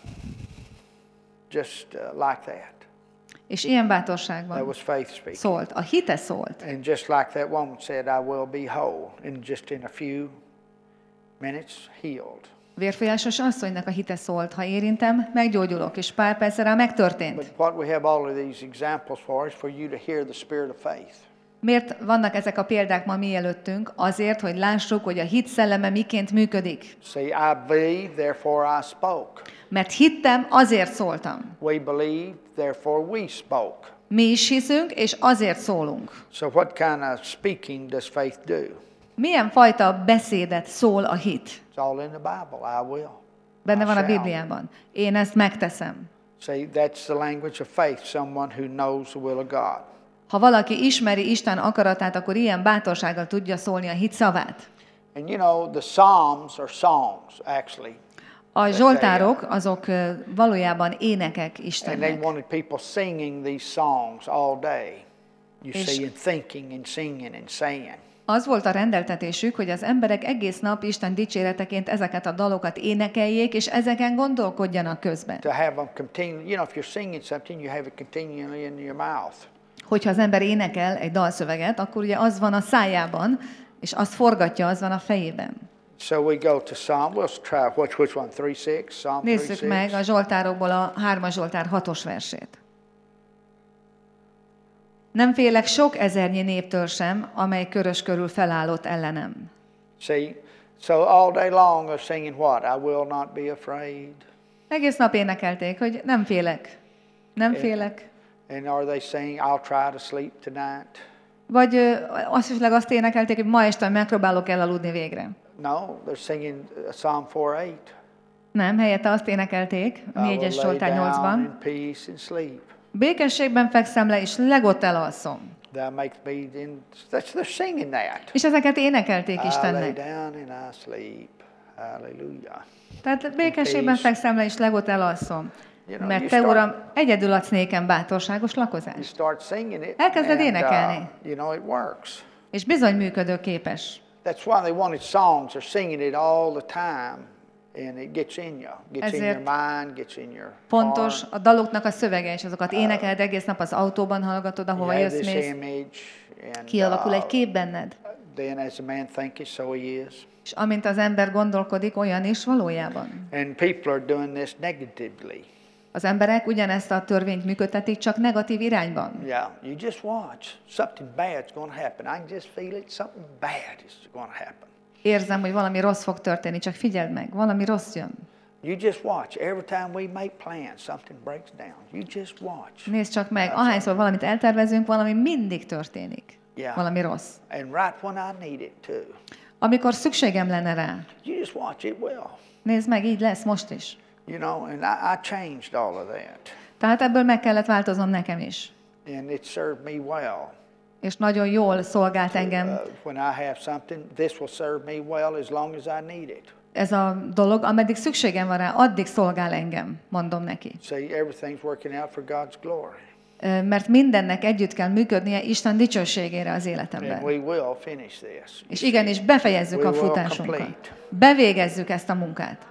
just uh, like that. És ilyen That bátorságban was faith speaking. szólt. A hite szólt. And just like that woman said, I will be whole. And just in a few minutes, healed. Vérfolyásos asszonynak a hite szólt. Ha érintem, meggyógyulok. És pár percre rá megtörtént. But what we have all of these examples for is for you to hear the spirit of faith. Miért vannak ezek a példák ma mi előttünk? Azért, hogy lássuk, hogy a hit szelleme miként működik. See, I believe, therefore I spoke. Mert hittem, azért szóltam. We believe, therefore we spoke. Mi is hiszünk, és azért szólunk. So what kind of speaking does faith do? Milyen fajta beszédet szól a hit? It's all in the Bible. I will. Benne I van a shall. Bibliában. Én ezt megteszem. See, that's the language of faith, someone who knows the will of God. Ha valaki ismeri Isten akaratát, akkor ilyen bátorsággal tudja szólni a hit szavát. And you know, the Psalms are songs, actually. A zsoltárok azok ö, valójában énekek And they Istennek. wanted people singing these songs all day. You És- see, and thinking and singing and saying. Az volt a rendeltetésük, hogy az emberek egész nap Isten dicséreteként ezeket a dalokat énekeljék, és ezeken gondolkodjanak közben. To have them continue, you know, if you're singing something, you have it continually in your mouth. Hogyha az ember énekel egy dalszöveget, akkor ugye az van a szájában, és azt forgatja, az van a fejében. So we go to Psalm. We'll try which which one? Three six. Psalm three Nézzük six. meg a zsoltárokból a hármas zsoltár hatos versét. Nem félek sok ezernyi néptől sem, amely körös körül felállott ellenem. See, so all day long they're singing what? I will not be afraid. Egész nap énekelték, hogy nem félek, nem félek. And are they saying, I'll try to sleep tonight? Vagy ö, azt is azt énekelték, hogy ma este megpróbálok elaludni végre. No, they're singing uh, Psalm four eight. Nem, helyette azt énekelték, a I will négyes lay zsoltár down nyolcban. in peace and sleep. Békességben fekszem le, és legott elalszom. Thou makes me in. That's they're singing that. És ezeket énekelték I lay Istennek. down and I sleep. Hallelujah. Tehát békességben peace. fekszem le, és legott elalszom. You know, Mert you te, start- Uram, egyedül adsz nékem bátorságos You lakozást. start singing it. Elkezded and, énekelni. Uh, you know, it works. És bizony működőképes. That's why they wanted songs. They're singing it all the time. And it gets in you. Gets in your Ezért mind, gets in your Fontos heart. a daloknak a szövege, és azokat énekeled egész nap az autóban hallgatod, You ahova have jössz, this mész. image. And, Kialakul egy uh, kép benned. then as a man thinketh, so he is. És amint az ember gondolkodik, olyan is valójában. And people are doing this negatively. Az emberek ugyanezt a törvényt működtetik, csak negatív irányban. Yeah, you just watch. Something bad's going to happen. I can just feel it. Something bad is going to happen. Érzem, hogy valami rossz fog történni, csak figyeld meg, valami rossz jön. You just watch. Every time we make plans, something breaks down. You just watch. Nézd csak meg, ahányszor valamit eltervezünk, valami mindig történik. Yeah. Valami rossz. And right when I need it too. Amikor szükségem lenne rá. You just watch it will. Nézd meg, így lesz most is. You know, and I, I changed all of that. Tehát ebből meg kellett változnom nekem is. And it served me well. És nagyon jól szolgált engem. Uh, when I have something, this will serve me well as long as I need it. Ez a dolog, ameddig szükségem van rá, addig szolgál engem, mondom neki. See, everything's working out for God's glory. Mert mindennek együtt kell működnie Isten dicsőségére az And életemben. we will finish this. És igenis befejezzük We a will futásunkat. complete. Bevégezzük ezt a munkát.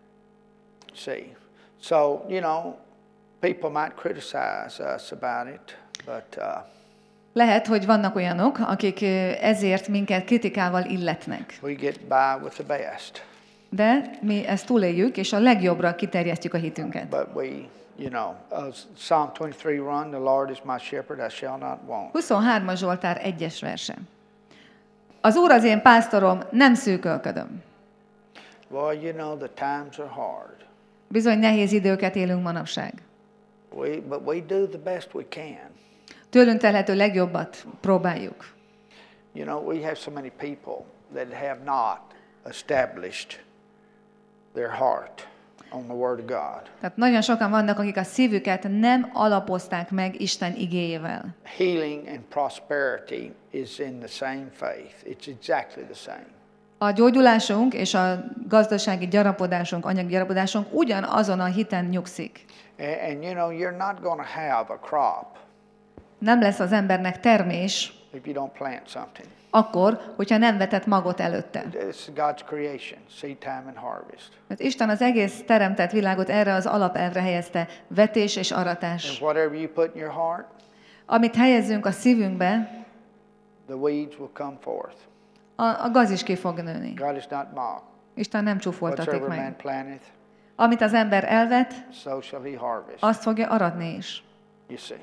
See, so, you know, people might criticize us about it, but uh, Lehet, hogy vannak olyanok, akik ezért minket kritikával illetnek. we get by with the best. De mi ezt túléljük, és a legjobbra kiterjesztjük a hitünket. But we, you know, uh, Psalm twenty-three one, the Lord is my shepherd, I shall not want. huszonhármas Zsoltár egyes verse. Az Úr az én pásztorom, nem szűkölködöm. Well, you know, the times are hard. Bizony nehéz időket élünk manapság. We, but we do the best we can. Tőlünk telhető legjobbat próbáljuk. You know, we have so many people that have not established their heart on the Word of God. Tehát nagyon sokan vannak, akik a szívüket nem alapozták meg Isten igéjével. Healing and prosperity is in the same faith. It's exactly the same. A gyógyulásunk és a gazdasági gyarapodásunk, anyagi gyarapodásunk ugyanazon a hiten nyugszik. And, and you know, you're not going to have a crop Nem lesz az embernek termés if you don't plant something. akkor, hogyha nem vetett magot előtte. It's God's creation, seed time and harvest. Mert Isten az egész teremtett világot erre az alapelvre helyezte, vetés és aratás. And whatever you put in your heart, Amit helyezzünk a szívünkbe, the weeds will come forth. a, a gaz is ki fog nőni. God is not mocked. Isten nem csúfoltatik Whatsoever man meg. planteth, Amit az ember elvet, so shall he harvest. azt fogja aratni is. You see.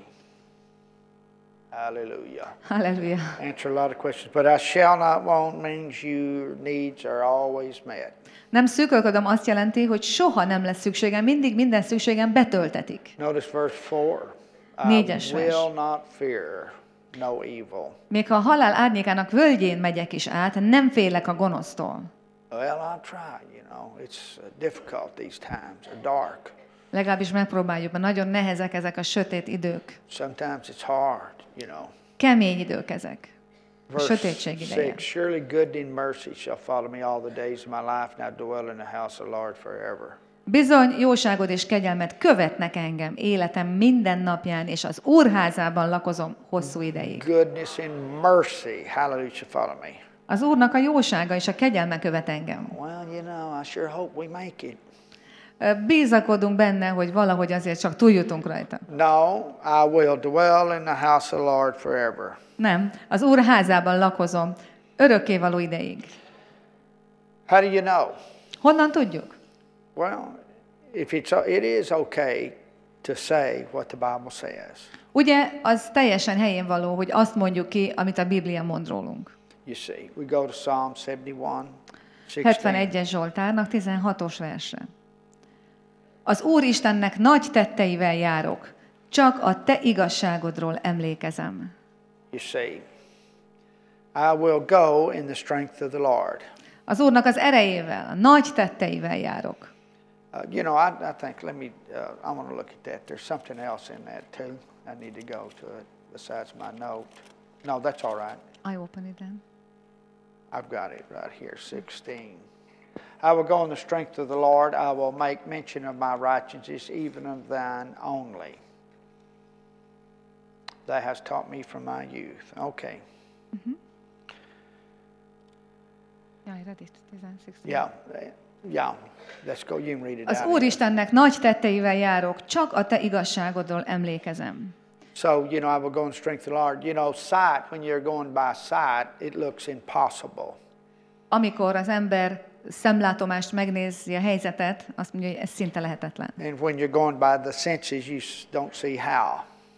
Hallelujah. Halleluja. Answer a lot of questions, but I shall not want means your needs are always met. Nem szűkölködöm azt jelenti, hogy soha nem lesz szükségem, mindig minden szükségem betöltetik. Notice verse four. I Négyes vers. will not fear no evil. Még ha a halál árnyékának völgyén megyek is át, nem félek a gonosztól. Well, I'll try, you know. It's difficult these times. They're dark. Legalábbis megpróbáljuk, mert nagyon nehezek ezek a sötét idők. Sometimes it's hard, you know. Kemény idők ezek. A Verse sötétség ideje. six, surely good and mercy shall follow me all the days of my life, and I dwell in the house of the Lord forever. Bizony, jóságod és kegyelmet követnek engem életem minden napján, és az Úrházában lakozom hosszú ideig. Goodness and mercy, hallelujah, shall follow me. Az Úrnak a jósága és a kegyelme követ engem. Well, you know, I sure hope we make it. Bízakodunk benne, hogy valahogy azért csak túljutunk rajta. No, I will dwell in the house of the Lord forever. Nem, az Úr házában lakozom örökkévaló ideig. How do you know? Honnan tudjuk? Well, if it's it is okay to say what the Bible says. Ugye, az teljesen helyén való, hogy azt mondjuk ki, amit a Biblia mond rólunk. You see, we go to Psalm seventy-one, sixteen. hetvenegyes Zsoltárnak tizenhatos verse. Az Úr Istennek nagy tetteivel járok, csak a te igazságodról emlékezem. You see, I will go in the strength of the Lord. Az Úrnak az erejével, a nagy tetteivel járok. Uh, you know, I, I think, let me, uh, I want to look at that. There's something else in that too. I need to go to it besides my note. No, that's all right. I open it then. I've got it right here, sixteen. I will go in the strength of the Lord. I will make mention of my righteousness, even of thine only. Thou hast taught me from my youth. Okay. Mm-hmm. Yeah, I read it. sixteen. Yeah, yeah. Let's go. You can read it Az out. Úr Istennek nagy tetteivel járok, csak a te igazságodról emlékezem. So, you know, I will go and strengthen the Lord. You know, sight, when you're going by sight, it looks impossible. Amikor az ember szemlátomást megnézi a helyzetet, azt mondja, hogy ez szinte lehetetlen. And when you're going by the senses, you don't see how.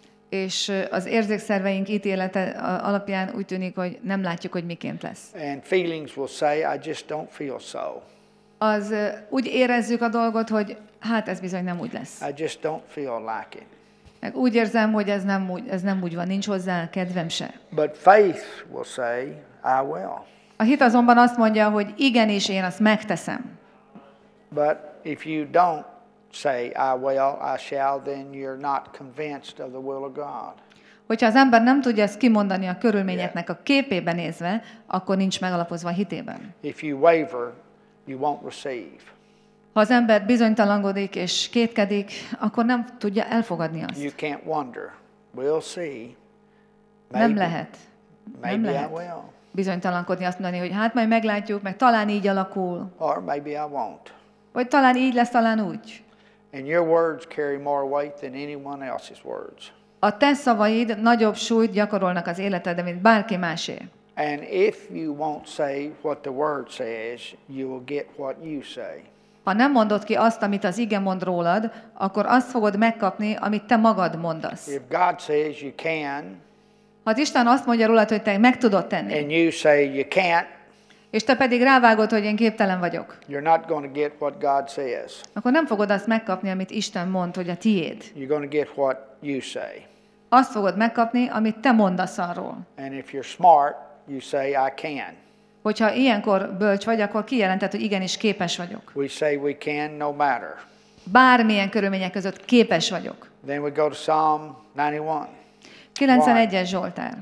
És az érzékszerveink ítélete alapján úgy tűnik, hogy nem látjuk, hogy miként lesz. And feelings will say, I just don't feel so. Az úgy érezzük a dolgot, hogy hát ez bizony nem úgy lesz. I just don't feel like it. Meg úgy érzem, hogy ez nem úgy, ez nem úgy van, nincs hozzá kedvem se. But faith will say, I will. A hit azonban azt mondja, hogy igenis én azt megteszem. But if you don't say, I will, I shall, then you're not convinced of the will of God. Hogyha az ember nem tudja ezt kimondani a körülményeknek a képében nézve, akkor nincs megalapozva a hitében. If you waver, you won't receive. Ha az ember bizonytalankodik és kétkedik, akkor nem tudja elfogadni azt. You can't wonder. We'll see. Maybe, nem lehet. Maybe nem lehet I will. bizonytalankodni, azt mondani, hogy hát majd meglátjuk, meg talán így alakul. Or maybe I won't. Vagy talán így lesz, talán úgy. And your words carry more weight than anyone else's words. A te szavaid nagyobb súlyt gyakorolnak az életedben, mint bárki másé. And if you won't say what the word says, you will get what you say. Ha nem mondod ki azt, amit az ige mond rólad, akkor azt fogod megkapni, amit te magad mondasz. If God says you can, ha Isten azt mondja rólad, hogy te meg tudod tenni, and you say you can't, és te pedig rávágod, hogy én képtelen vagyok, you're not going to get what God says. akkor nem fogod azt megkapni, amit Isten mond, hogy a tiéd. You're going to get what you say. Azt fogod megkapni, amit te mondasz arról. And if you're smart, you say I can. Hogyha ilyenkor bölcs vagy, akkor kijelented, hogy igenis képes vagyok. We say we can no matter. Bármilyen körülmények között képes vagyok. Then we go to Psalm ninety-one. kilencvenegyes Zsoltár.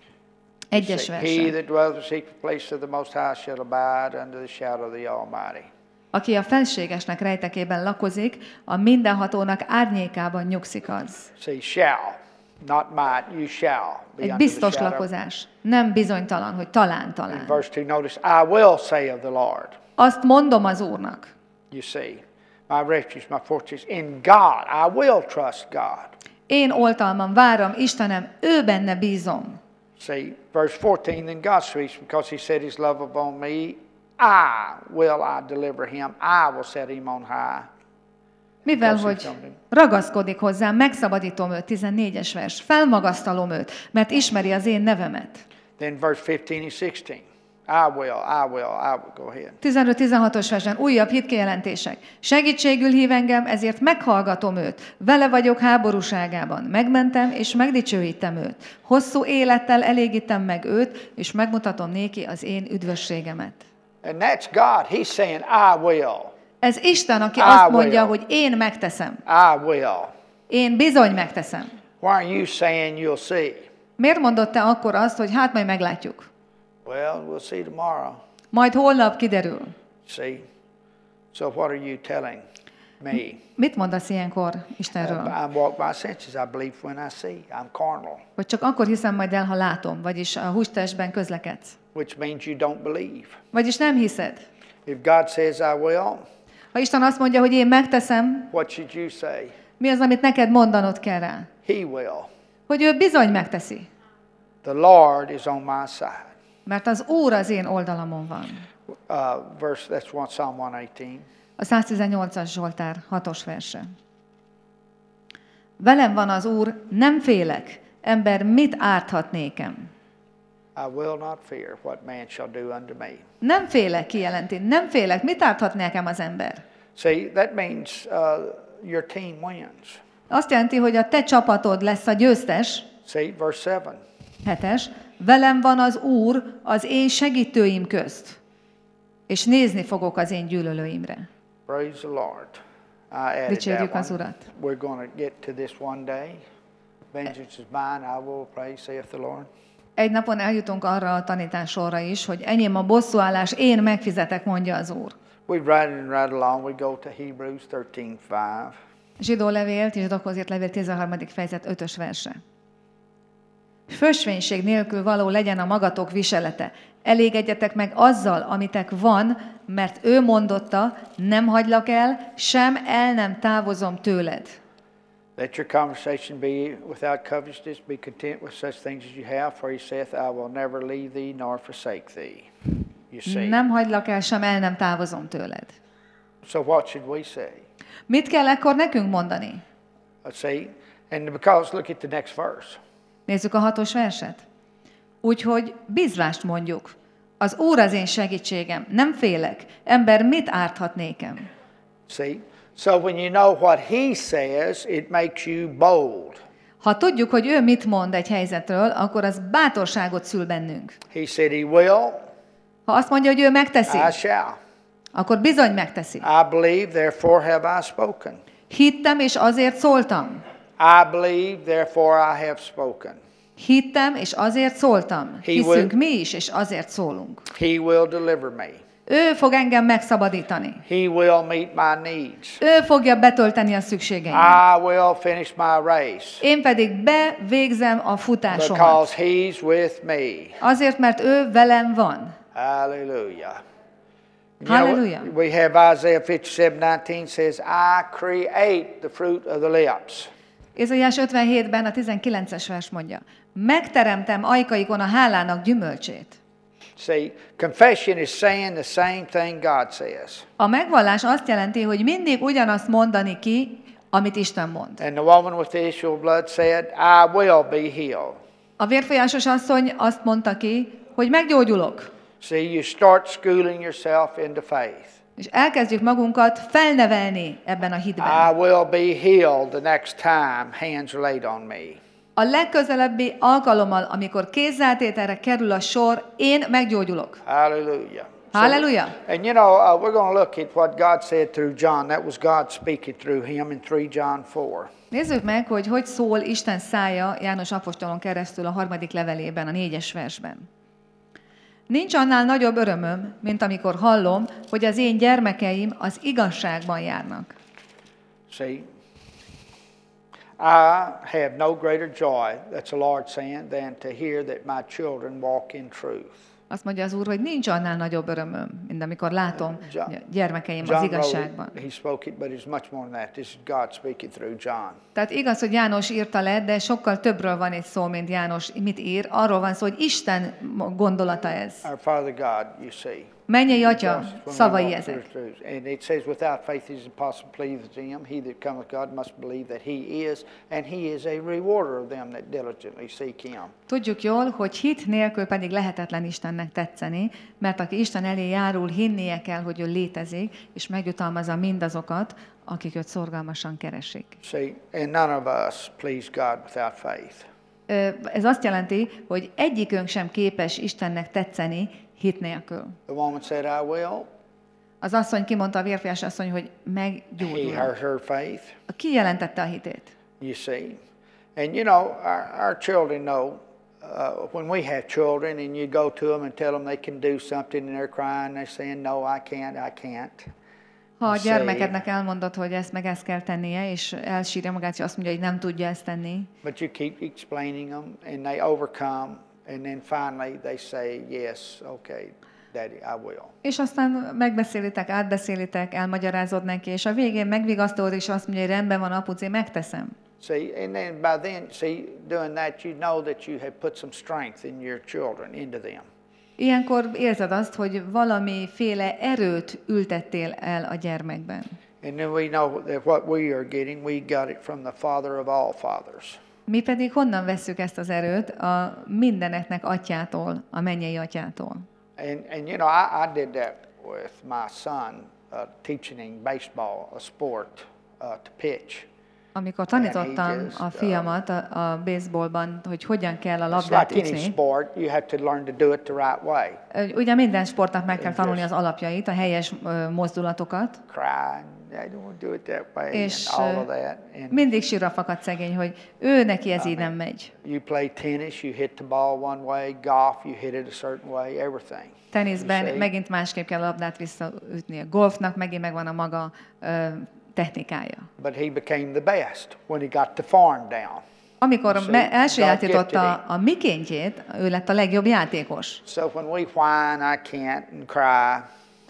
Egyes He verse. that dwells in the secret place of the Most High shall abide under the shadow of the Almighty. Aki a felségesnek rejtekében lakozik, a mindenhatónak árnyékában nyugszik az. See, shall, not might, you shall be Egy under the biztos shadow. lakozás. Nem bizonytalan, hogy talán, In talán. verse two, notice, I will say of the Lord. Azt mondom az Úrnak. You see, my refuge, my fortress, in God, I will trust God. Én oltalmam, várom, Istenem, ő benne bízom. See, verse fourteen, then God speaks, because he set his love upon me, I will I deliver him, I will set him on high. Mivel, hogy ragaszkodik hozzám, megszabadítom őt, tizennégyes vers, felmagasztalom őt, mert ismeri az én nevemet. Then verse fifteen and sixteen, I will, I will, I will, go ahead. tizenöt-tizenhatos versen újabb hitkijelentések. Segítségül hív engem, ezért meghallgatom őt. Vele vagyok háborúságában. Megmentem és megdicsőítem őt. Hosszú élettel elégítem meg őt, és megmutatom néki az én üdvösségemet. And that's God. He's saying, I will. Ez Isten, aki I azt mondja, will. hogy én megteszem. I will. Én bizony megteszem. Why are you saying you'll see? Miért mondott te akkor azt, hogy hát majd meglátjuk? Well, we'll see tomorrow. Majd holnap kiderül. See? So what are you telling me? Mit mondasz ilyenkor Istenről? I walk by senses, I believe when I see. I'm carnal. Hogy csak akkor hiszem majd el, ha látom, vagyis a hústestben közlekedsz. Which means you don't believe. Vagyis nem hiszed. If God says I will, Ha Isten azt mondja, hogy én megteszem, what should you say? mi az, amit neked mondanod kell rá? He will. Hogy ő bizony megteszi. The Lord is on my side. Mert az Úr az én oldalamon van. Uh, verse, that's one, Psalm one eighteen. A száztizennyolcas Zsoltár hatos verse. Velem van az Úr, nem félek. Ember mit árthat nékem? I will not fear what man shall do unto me. Nem félek, kijelenti. Nem félek. Mit árthat nekem az ember? See, that means uh, your team wins. Azt jelenti, hogy a te csapatod lesz a győztes. See, verse seven. Hetes. Velem van az Úr az én segítőim közt, és nézni fogok az én gyűlölőimre. Praise the Lord. I added Dicsérjük that az one. Urat. We're going to get to this one day. Vengeance is mine, I will pray, saith the Lord. Egy napon eljutunk arra a tanítássorra is, hogy enyém a bosszúállás, én megfizetek, mondja az Úr. We write and right along. We go to Hebrews thirteen five. Zsidó levél, zsidókhoz írt levél tizenharmadik fejezet ötös verse. Fösvénység nélkül való legyen a magatok viselete. Elégedjetek meg azzal, amitek van, mert ő mondotta, nem hagylak el, sem el nem távozom tőled. Let your conversation be without covetousness, be content with such things as you have, for he saith, I will never leave thee nor forsake thee. You see. Nem hagylak el, sem el nem távozom tőled. So what should we say? Mit kell ekkor nekünk mondani? Let's see. And because look at the next verse. Nézzük a hatos verset. Úgyhogy bizlást mondjuk. Az Úr az én segítségem, nem félek. Ember mit árthat nékem? See? So when you know what he says, it makes you bold. Ha tudjuk, hogy ő mit mond egy helyzetről, akkor az bátorságot szül bennünk. He said he will. Ha azt mondja, hogy ő megteszi, I shall. akkor bizony megteszi. I believe, therefore have I spoken. Hittem, és azért szóltam. I believe, therefore I have spoken. Hittem, és azért szóltam. He Hiszünk will- mi is, és azért szólunk. He will deliver me. Ő fog engem megszabadítani. He will meet my needs. Ő fogja betölteni a szükségeimet. I will finish my race Én pedig bevégzem a futásomat. because he's with me. Azért, mert ő velem van. Hallelujah. You know, Hallelujah. we have Isaiah fifty-seven nineteen says, I create the fruit of the lips. Ézaiás ötvenhétben a tizenkilences vers mondja, megteremtem ajkaikon a hálának gyümölcsét. See, confession is saying the same thing God says. A megvallás azt jelenti, hogy mindig ugyanazt mondani ki, amit Isten mond. And the woman with the issue of blood said, I will be healed. A vérfolyásos asszony azt mondta ki, hogy meggyógyulok. See, you start schooling yourself into faith. És elkezdjük magunkat felnevelni ebben a hitben. I will be healed the next time hands are laid on me. A legközelebbi alkalommal, amikor kézzeltételre kerül a sor, én meggyógyulok. Hallelujah. So- Hallelujah. and you know, uh, we're going to look at what God said through John. That was God speaking through him in three John four. Nézzük meg, hogy hogy szól Isten szája János apostolon keresztül a harmadik levelében, a négyes versben. Nincs annál nagyobb örömöm, mint amikor hallom, hogy az én gyermekeim az igazságban járnak. See, I have no greater joy, that's a Lord saying, than to hear that my children walk in truth. Azt mondja az Úr, hogy nincs annál nagyobb örömöm, mint amikor látom John- hogy a gyermekeim az John wrote igazságban. it, he spoke it, but it's much more than that. This is God speaking through John. Tehát igaz, hogy János írta le, de sokkal többről van itt szó, mint János mit ír. Arról van szó, hogy Isten gondolata ez. Our Father God, you see. Mennyei Atya When we szavai walk ezek. through truth. And it says, without faith it is impossible to please him. He that cometh God must believe that he is, and he is a rewarder of them that diligently seek him. Tudjuk jól, hogy hit nélkül pedig lehetetlen Istennek tetszeni, mert aki Isten elé járul, hinnie kell, hogy ő létezik, és megjutalmazza mindazokat, akik őt szorgalmasan keresik. See, and none of us please God without faith. Ö, Ez azt jelenti, hogy egyikünk sem képes Istennek tetszeni hit nélkül. The woman said, I will. Az asszony kimondta, a vérfiás asszony, hogy He meggyógyul. heard her faith, Ki jelentette a hitét? you see. And you know, our, our children know, uh, when we have children and you go to them and tell them they can do something and they're crying, they're saying, no, I can't, I can't. Ha a Say- gyermekednek elmondod, hogy ezt meg ezt kell tennie, és elsírja magát, és azt mondja, hogy nem tudja ezt tenni, But you keep explaining them and they overcome and then finally they say, yes, okay, Daddy, I will. és aztán megbeszélitek, átbeszélitek, elmagyarázod neki, és a végén megvigasztalod, és azt mondja, hogy rendben van, apuci, megteszem. See, and then by then, see, doing that, you know that you have put some strength in your children, into them. Ilyenkor érzed azt, hogy valamiféle erőt ültettél el a gyermekben. And then we know that what we are getting, we got it from the Father of all fathers. Mi pedig honnan vesszük ezt az erőt? A mindeneknek atyától, a mennyei atyától. And, and you know, I, I did that with my son, uh, teaching him baseball, a sport, uh, to pitch. Amikor tanítottam just, a fiamat a, a baseballban, hogy hogyan kell a It's labdát like any ütni, sport, you have to learn to do it the right way. ugye minden sportnak meg kell tanulni az alapjait, a helyes ö, mozdulatokat, Cry, and I don't do it that way, és and all ö, of that. And mindig sírra fakad szegény, hogy ő neki ez így nem megy. you play tennis, you hit the ball one way, golf, you hit it a certain way, everything. Teniszben You see? megint másképp kell a labdát visszaütni. A golfnak megint megvan a maga ö, technikája. But he became the best when he got the farm down. Amikor See, me- elsajátította God gifted a mikéntjét, ő lett a legjobb játékos. So when we whine, I can't, and cry,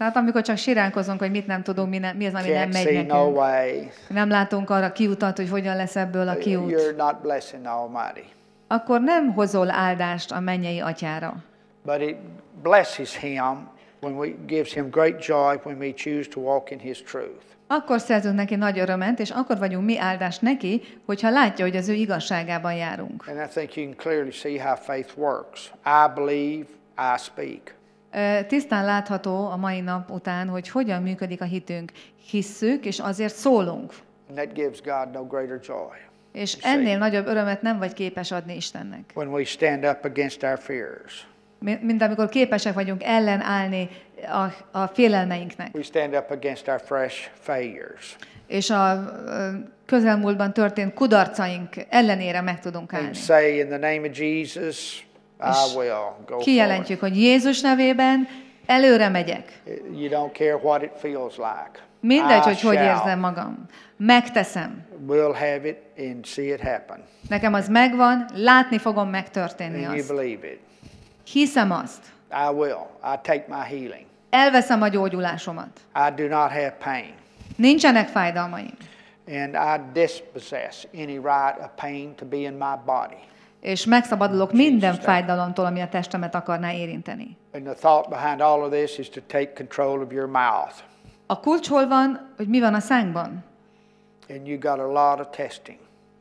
Tehát amikor csak siránkozunk, hogy mit nem tudunk, mi, ne, mi az, ami nem Can't megy see no nekünk. way. Nem látunk arra kiutat, hogy hogyan lesz ebből a kiút. You're not blessing the Almighty. Akkor nem hozol áldást a mennyei atyára. But it blesses him when we gives him great joy when we choose to walk in his truth. Akkor szerzünk neki nagy örömet, és akkor vagyunk mi áldás neki, hogyha látja, hogy az ő igazságában járunk. And I think you can clearly see how faith works. I believe, I speak. Ö, Tisztán látható a mai nap után, hogy hogyan működik a hitünk. Hisszük, és azért szólunk. And that gives God no greater joy. És ennél nagyobb örömet nem vagy képes adni Istennek. When we stand up against our fears. Mint amikor képesek vagyunk ellenállni a, a félelmeinknek. We stand up against our fresh failures. És a ö, közelmúltban történt kudarcaink ellenére meg tudunk And állni. say in the name of Jesus, I will go Kijelentjük, hogy Jézus nevében előre megyek. forward. You don't care what it feels like. Mindegy, I hogy hogy shall. érzem magam. Megteszem. We'll have it and see it happen. Nekem az megvan, látni fogom megtörténni And you azt. believe it. Hiszem azt. I will. I take my healing. Elveszem a gyógyulásomat. I do not have pain. Nincsenek fájdalmaim. And I dispossess any right of pain to be in my body. És megszabadulok minden fájdalomtól, ami a testemet akarná érinteni. And the thought behind all of this is to take control of your mouth. A kulcs hol van, hogy mi van a szánkban? And you got a lot of testing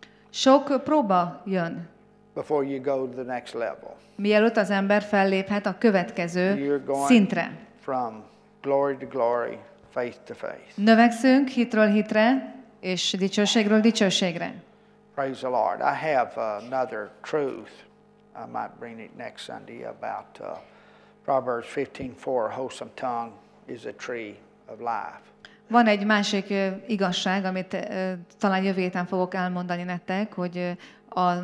Sok próba jön, before you go to the next level. mielőtt az ember felléphet a következő You're going szintre. from glory to glory, faith to faith. Növekszünk hitről hitre, és dicsőségről dicsőségre. Praise the Lord. I have uh, another truth. I might bring it next Sunday about uh, Proverbs fifteen four. A wholesome tongue is a tree of life. Van egy másik ö, igazság, amit ö, talán jövő héten fogok elmondani nektek, hogy ö, a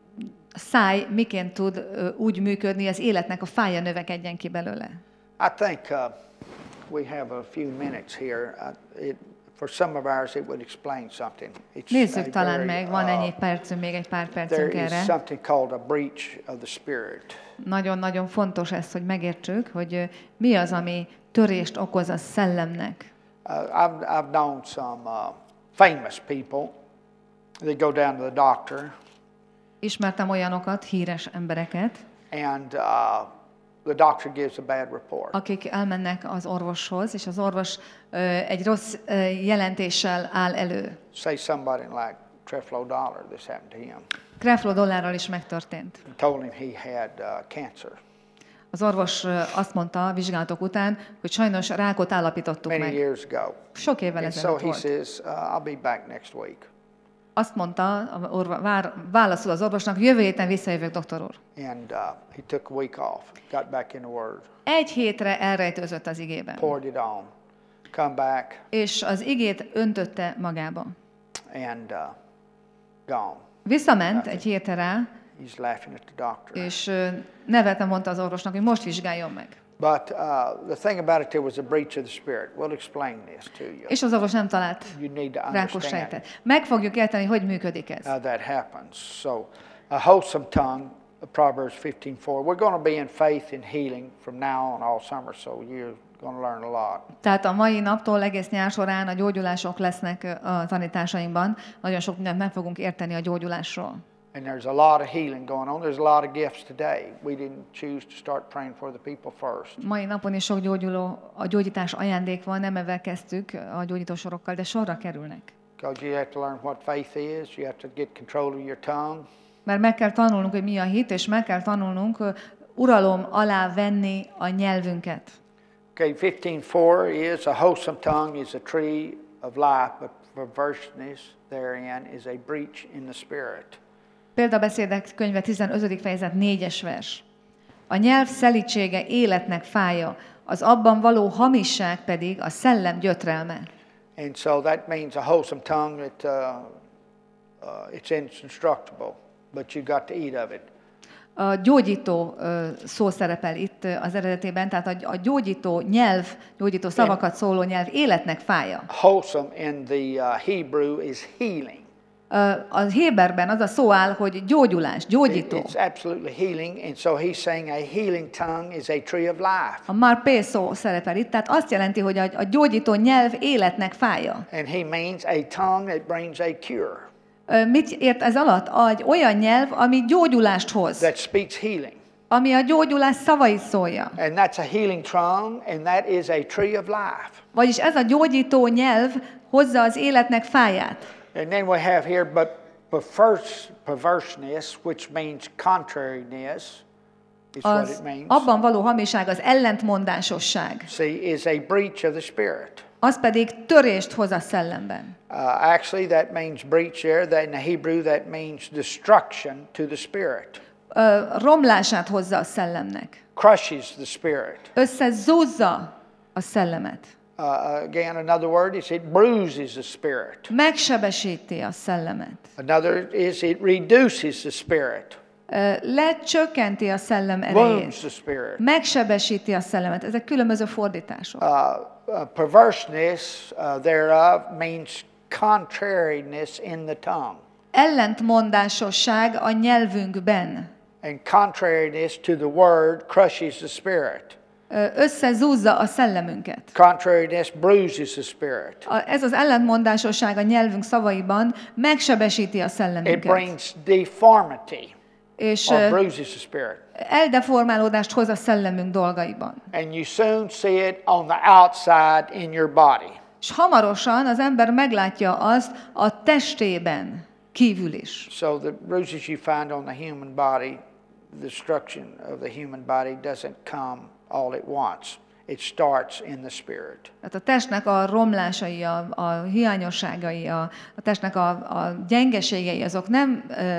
száj miként tud ö, úgy működni, az életnek a fája növekedjen ki belőle. I think uh, we have a few minutes here. Uh, it, for some of ours, it would explain something. It's Nézzük a talán very, meg, van uh, ennyi percünk, még egy pár percünk There is erre. something called a breach of the spirit. Nagyon-nagyon fontos ez, hogy megértsük, hogy ö, mi az, ami törést okoz a szellemnek. Uh, I've, I've known some uh, famous people. They go down to the doctor, Ismertem olyanokat, híres embereket, and uh, the doctor gives a bad report. akik elmennek az orvoshoz, és az orvos ö, egy rossz ö, jelentéssel áll elő. Say somebody like Creflo Dollar, this happened to him. Creflo Dollárral is megtörtént. Told him he had uh, cancer Az orvos ö, azt mondta a vizsgálatok után, hogy sajnos rákot állapítottuk many meg. years ago. Sok évvel And so ezelőtt he volt. says, uh, I'll be back next week. Azt mondta, a orva, vár, válaszol az orvosnak, jövő héten visszajövök, doktor úr. And uh, he took a week off, got back in the Word, Egy hétre elrejtőzött az igében, poured it on, come back, és az igét öntötte magába. and uh, gone. Visszament egy hétre rá, He's laughing at the doctor. és ö, nevetve mondta az orvosnak, hogy most vizsgáljon meg. But uh, the thing about it, there was a breach of the spirit. We'll explain this to you. És az orvos nem talált You need to rákos understand sejtet. Meg fogjuk érteni, hogy működik ez. how that happens. So, a wholesome tongue, Proverbs fifteen four. We're going to be in faith and healing from now on all summer, so you're going to learn a lot. Tehát a mai naptól egész nyár során a gyógyulások lesznek a tanításainkban. Nagyon sok mindent meg fogunk érteni a gyógyulásról. And there's a lot of healing going on. There's a lot of gifts today. We didn't choose to start praying for the people first. Mai napon is sok gyógyuló, a gyógyítás ajándék van, nem ezzel kezdtük a gyógyítósorokkal, de sorra kerülnek. Because you have to learn what faith is. You have to get control of your tongue. Mert meg kell tanulnunk, hogy mi a hit, és meg kell tanulnunk ö, uralom alá venni a nyelvünket. Okay, fifteen four is a wholesome tongue is a tree of life, but perverseness therein is a breach in the spirit. Példabeszédek könyve tizenötödik fejezet négyes vers. A nyelv szelítsége életnek fája, az abban való hamisság pedig a szellem gyötrelme. And so that means a wholesome tongue, it, uh, uh, it's indestructible, but you got to eat of it. A gyógyító ö, szó szerepel itt ö, az eredetében, tehát a, a gyógyító nyelv, gyógyító szavakat szóló nyelv életnek fája. Wholesome in the uh, Hebrew is healing. A héberben az a szó áll, hogy gyógyulás, gyógyító. It's absolutely healing, and so he's saying a healing tongue is a tree of life. A marpé szó szerepel itt, tehát azt jelenti, hogy a, a gyógyító nyelv életnek fája. And he means a tongue that brings a cure. Mit ért ez alatt? Egy olyan nyelv, ami gyógyulást hoz. That speaks healing. Ami a gyógyulás szavait szólja. And that's a healing tongue, and that is a tree of life. Vagyis ez a gyógyító nyelv hozza az életnek fáját. And then we have here, but perverse, perverseness, which means contrariness, is what it Az means. abban való hamiság, az ellentmondásosság. See, is a breach of the spirit. Az pedig törést hoz a szellemben. Uh, actually, that means breach there. That in the Hebrew, that means destruction to the spirit. Ö, romlását hozza a szellemnek. Crushes the spirit. Összezúzza a szellemet. Uh, again, another word is it bruises the spirit. Megsebesíti a szellemet. Another is it reduces the spirit. Ö, lecsökkenti a szellem Wounds erejét. the spirit. Megsebesíti a szellemet. Ezek különböző fordítások. Uh, uh, perverseness uh, thereof means contrariness in the tongue. Ellentmondásosság a nyelvünkben. And contrariness to the word crushes the spirit. Ö, Összezúzza a szellemünket. Contrariness bruises the spirit. A, ez az ellentmondásosság a nyelvünk szavaiban megsebesíti a It szellemünket. brings deformity És or ö, bruises the spirit. eldeformálódást hoz a szellemünk dolgaiban. And you soon see it on the outside in your body. És hamarosan az ember meglátja azt a testében kívül is. So the bruises you find on the human body, the destruction of the human body doesn't come all at once. It starts in the spirit. Tehát a testnek a romlásai, a, a hiányosságai, a, a testnek a, a gyengeségei, azok nem ö,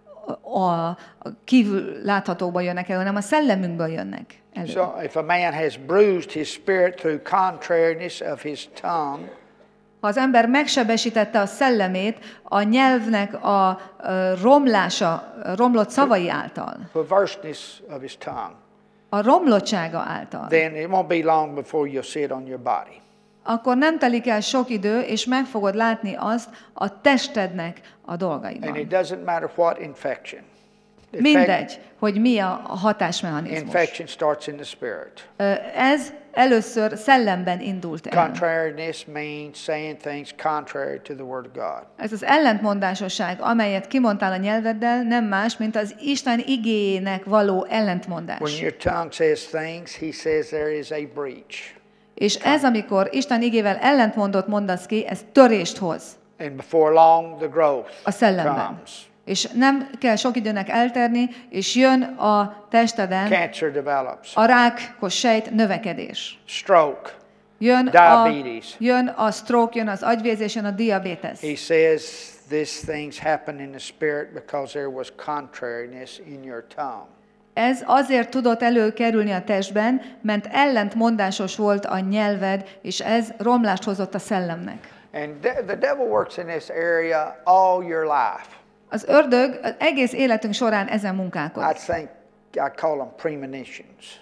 a, a kívül láthatóban jönnek el, hanem a szellemünkből jönnek elő. So if a man has bruised his spirit through contrariness of his tongue, Ha az ember megsebesítette a szellemét a nyelvnek a ö, romlása, a romlott szavai által, perverseness of his tongue, a romlottsága által, then it won't be long before you'll see it on your body. akkor nem telik el sok idő, és meg fogod látni azt a testednek a And dolgaiban. it doesn't matter what infection. Mindegy, hogy mi a hatásmechanizmus. Infection starts in the spirit. Ö, Ez először szellemben indult el. Contrariness means saying things contrary to the Word of God. Ez az ellentmondásosság, amelyet kimondtál a nyelveddel, nem más, mint az Isten igéjének való When ellentmondás. your tongue says things, He says there is a breach. És ez, amikor Isten igével ellentmondott mondasz ki, ez törést hoz And before long, the growth a szellemben. comes. És nem kell sok időnek elterni, és jön a testeden Cancer develops. a rákos sejt növekedés. Stroke. Jön a, Diabetes. jön a stroke, jön az agyvérzés, jön a diabetes. He says these things happen in the spirit because there was contrariness in your tongue. Ez azért tudott előkerülni a testben, mert ellentmondásos volt a nyelved, és ez romlást hozott a szellemnek. And de- the devil works in this area all your life. Az ördög az egész életünk során ezen I munkálkodik. think I call them premonitions.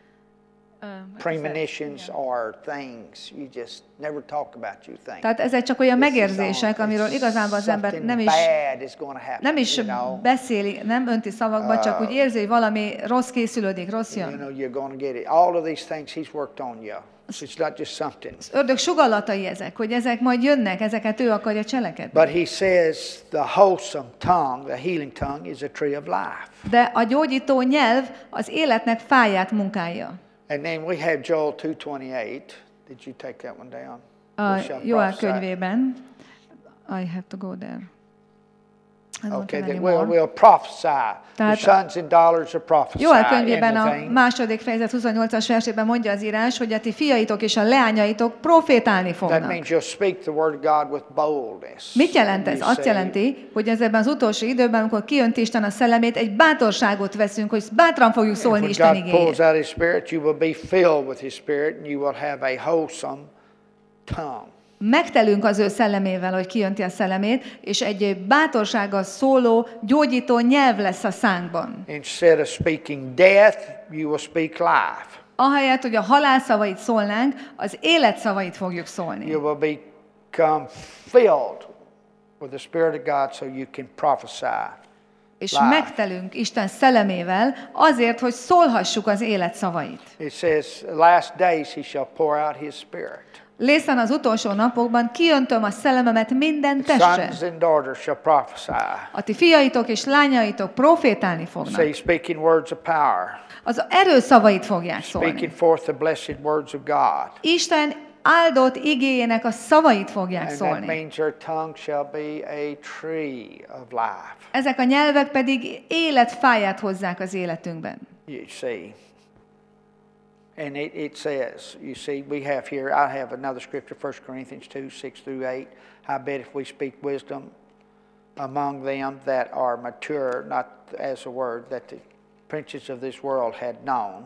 Premonitions are things you just never talk about, you think. Tehát ezek csak olyan This is megérzések, all- amiről it's igazából az ember something nem is, bad is going to happen, nem is you know. beszéli, nem önti szavakba, csak úgy érzi, hogy valami rossz készülődik, rossz You jön. know, you're going to get it. All of these things he's worked on you. It's not just something. Az ördög sugallatai ezek, hogy ezek majd jönnek, ezeket ő akarja cselekedni. But he says the wholesome tongue, the healing tongue, is a tree of life. De a gyógyító nyelv az életnek fáját munkálja. And then we have Joel two twenty-eight. Did you take that one down? A We shall Joel prophesy. könyvében, I have to go there. I don't Okay, have then any we'll, more. we'll prophesy. The Tehát- sons and daughters of prophesy Joel in könyvében the a thing. második fejezet huszonnyolcas versében mondja az írás, hogy a ti fiaitok és a leányaitok profétálni That fognak. means you'll speak the word of God with boldness. Mit jelent ez? You Azt say, jelenti, hogy ez ebben az utolsó időben, amikor kijönti Isten a szellemét, egy bátorságot veszünk, hogy bátran fogjuk szólni when Isten God pulls igéjét. out His Spirit, you will be filled with His Spirit, and you will have a wholesome tongue. Megtelünk az ő szellemével, hogy kijönti a szellemét, és egy bátorsággal szóló, gyógyító nyelv lesz a szánkban. Instead of speaking death, you will speak life. Ahelyett, hogy a halál szavait szólnánk, az élet szavait fogjuk szólni. You will become filled with the Spirit of God so you can prophesy. És Live. megtelünk Isten szellemével azért, hogy szólhassuk az élet szavait. It says, last days he shall pour out his Spirit. Lészen az utolsó napokban kijöntöm a szellememet minden testre. Sons and daughters shall prophesy. A ti fiaitok és lányaitok profétálni Say, fognak. speaking words of power. Az erő szavait fogják Speaking szólni. forth the blessed words of God. Isten áldott igéjének a szavait fogják And that szólni. means your tongue shall be a tree of life. Ezek a nyelvek pedig életfáját hozzák az életünkben. You see. And it, it says, you see, we have here, I have another scripture, First Corinthians two, six through eight. I bet if we speak wisdom among them that are mature, not as a word that the princes of this world had known.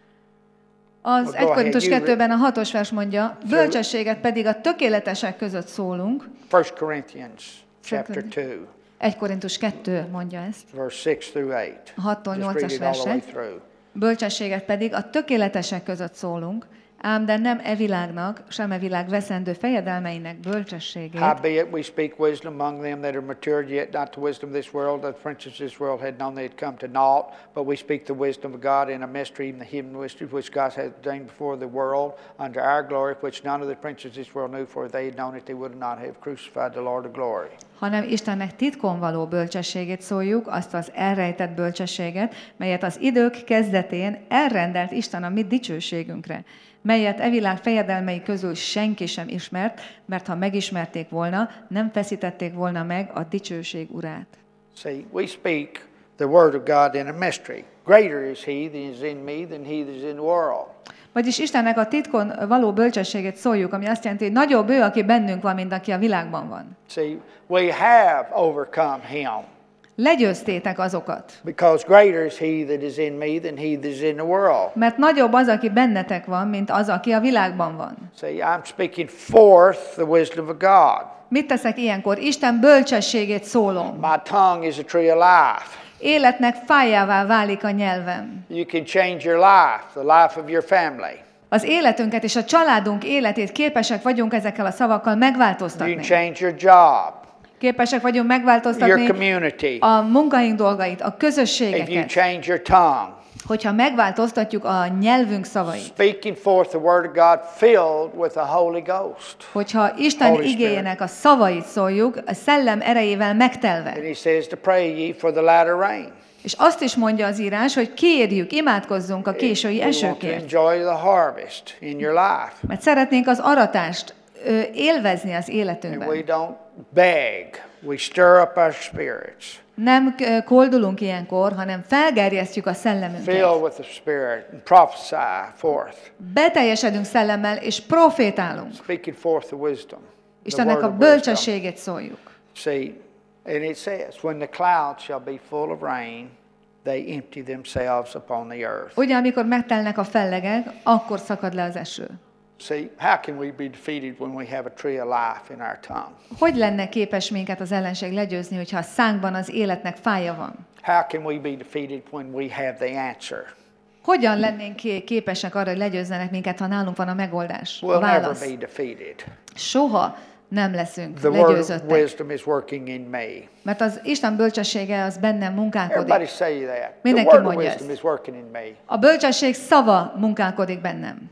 Az Well, go egy Korintus ahead, you kettőben a hatos vers mondja, bölcsességet pedig a tökéletesek között szólunk. First Corinthians chapter two, egy Korintus kettő mondja ezt. verse six through eight. A hattól Just read nyolcas it all the way verse. through. Bölcsességet pedig a tökéletesek között szólunk, ám de nem e világnak, sem e világ veszendő fejedelmeinek bölcsességét, Howbeit we speak wisdom among them that are matured, yet not the wisdom of this world, that the princes of this world had known they had come to naught. But we speak the wisdom of God in a mystery, even the hidden wisdom which God hath ordained before the world, under our glory, which none of the princes of this world knew, for if they had known it, they would not have crucified the Lord of glory. hanem Istennek titkon való bölcsességét szóljuk, azt az elrejtett bölcsességet, melyet az idők kezdetén elrendelt Isten a mi dicsőségünkre, melyet e világ fejedelmei közül senki sem ismert, mert ha megismerték volna, nem feszítették volna meg a dicsőség urát. See, we speak the word of God in a mystery. Greater is he that is in me than he that is in the world. Vagyis Istennek a titkon való bölcsességét szóljuk, ami azt jelenti, hogy nagyobb ő, aki bennünk van, mint aki a világban van. See, we have overcome him. Legyőztétek azokat. Because greater is he that is in me than he that is in the world. Mert nagyobb az, aki bennetek van, mint az, aki a világban van. See, I'm speaking forth the wisdom of God. Mit teszek ilyenkor? Isten bölcsességét szólom. My tongue is a tree of life. Életnek fájává válik a nyelvem. You can change your life, the life of your family. Az életünket és a családunk életét képesek vagyunk ezekkel a szavakkal You can megváltoztatni. change your job, Képesek vagyunk your megváltoztatni community. a munkaink dolgait, a If you közösségeket, change your tongue, hogyha megváltoztatjuk a nyelvünk szavait. speaking forth the word of God filled with the Holy Ghost. Hogyha Isten Holy igéjének a szavait szóljuk, a szellem erejével megtelve. And he says to pray ye for the latter rain. És azt is mondja az írás, hogy kérjük, imádkozzunk a késői We want to esőkért. enjoy the harvest in your life. Mert szeretnénk az aratást ö, élvezni az And we életünkben. don't beg. We stir up our spirits. Nem ö, koldulunk ilyenkor, hanem felgerjesztjük a szellemünket. Fill with the Spirit and prophesy forth. Beteljesedünk szellemmel, és profétálunk. Speaking forth the wisdom. The Istennek word a of wisdom. bölcsességét szóljuk. See, and it says, when the clouds shall be full of rain, they empty themselves upon the earth. Ugye, amikor megtelnek a fellegek, akkor szakad le az eső. See, how can we be defeated when we have a tree of life in our tongue? Hogy lenne képes minket az ellenség legyőzni, hogyha a szánkban az életnek fája van? How can we be defeated when we have the answer? Hogyan lennénk ké- képesek arra, hogy legyőzzenek minket, ha nálunk van a megoldás, a We'll never válasz? be defeated. Soha nem leszünk The word of legyőzöttek. wisdom is working in me. Mert az Isten bölcsessége az bennem Everybody munkálkodik. say that. The Mindenki word of mondja wisdom ezt. is working in me. A bölcsesség szava munkálkodik bennem.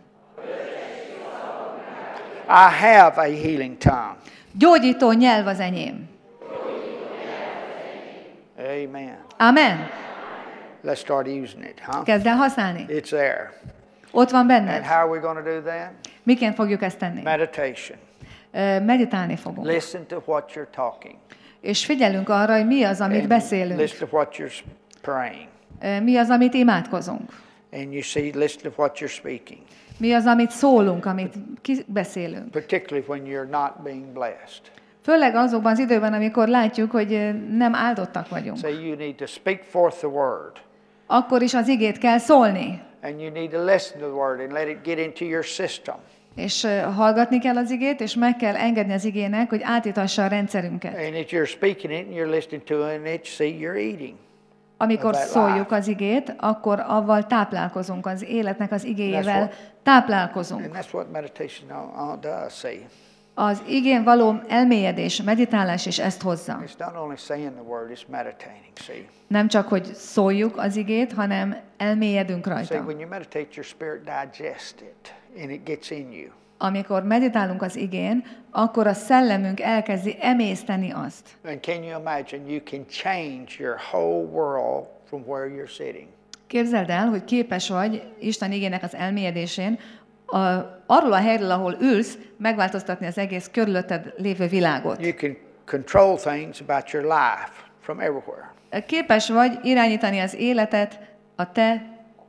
I have a healing tongue. Gyógyító nyelv az enyém. Amen. Amen. Let's start using it, huh? Kezd el használni. It's there. Ott van And benned. how are we going to do that? Miként fogjuk ezt tenni? Meditation. Ö, Meditálni fogunk. Listen to what you're talking. És figyelünk arra, hogy mi az, amit And beszélünk. listen to what you're praying. Ö, Mi az, amit imádkozunk. And you see, listen to what you're speaking. Mi az, amit szólunk, amit beszélünk. Particularly when you're not being blessed. Főleg azokban az időben, amikor látjuk, hogy ö, nem áldottak vagyunk. So you need to speak forth the word. Akkor is az igét kell szólni. And you need to listen to the word and let it get into your system. És ö, hallgatni kell az igét, és meg kell engedni az igének, hogy átítassa a rendszerünket. And if you're speaking it and you're listening to it, and it, see, you're eating. Amikor Of that szóljuk life. az igét, akkor avval táplálkozunk, az életnek az That's igéjével what- táplálkozunk. And that's what meditation all, all does, see. Az igén való elmélyedés, meditálás is ezt hozza. It's not only saying the word, it's meditating, see. Nem csak, hogy szóljuk az igét, hanem elmélyedünk See, rajta. when you meditate, your spirit digests it, and it gets in you. Amikor meditálunk az igén, akkor a szellemünk elkezdi emészteni azt. And can you imagine you can change your whole world from where you're sitting? Képzeld el, hogy képes vagy Isten igének az elmélyedésén a, arról a helyről, ahol ülsz, megváltoztatni az egész körülötted lévő világot. You can control things about your life from everywhere. Képes vagy irányítani az életet a te,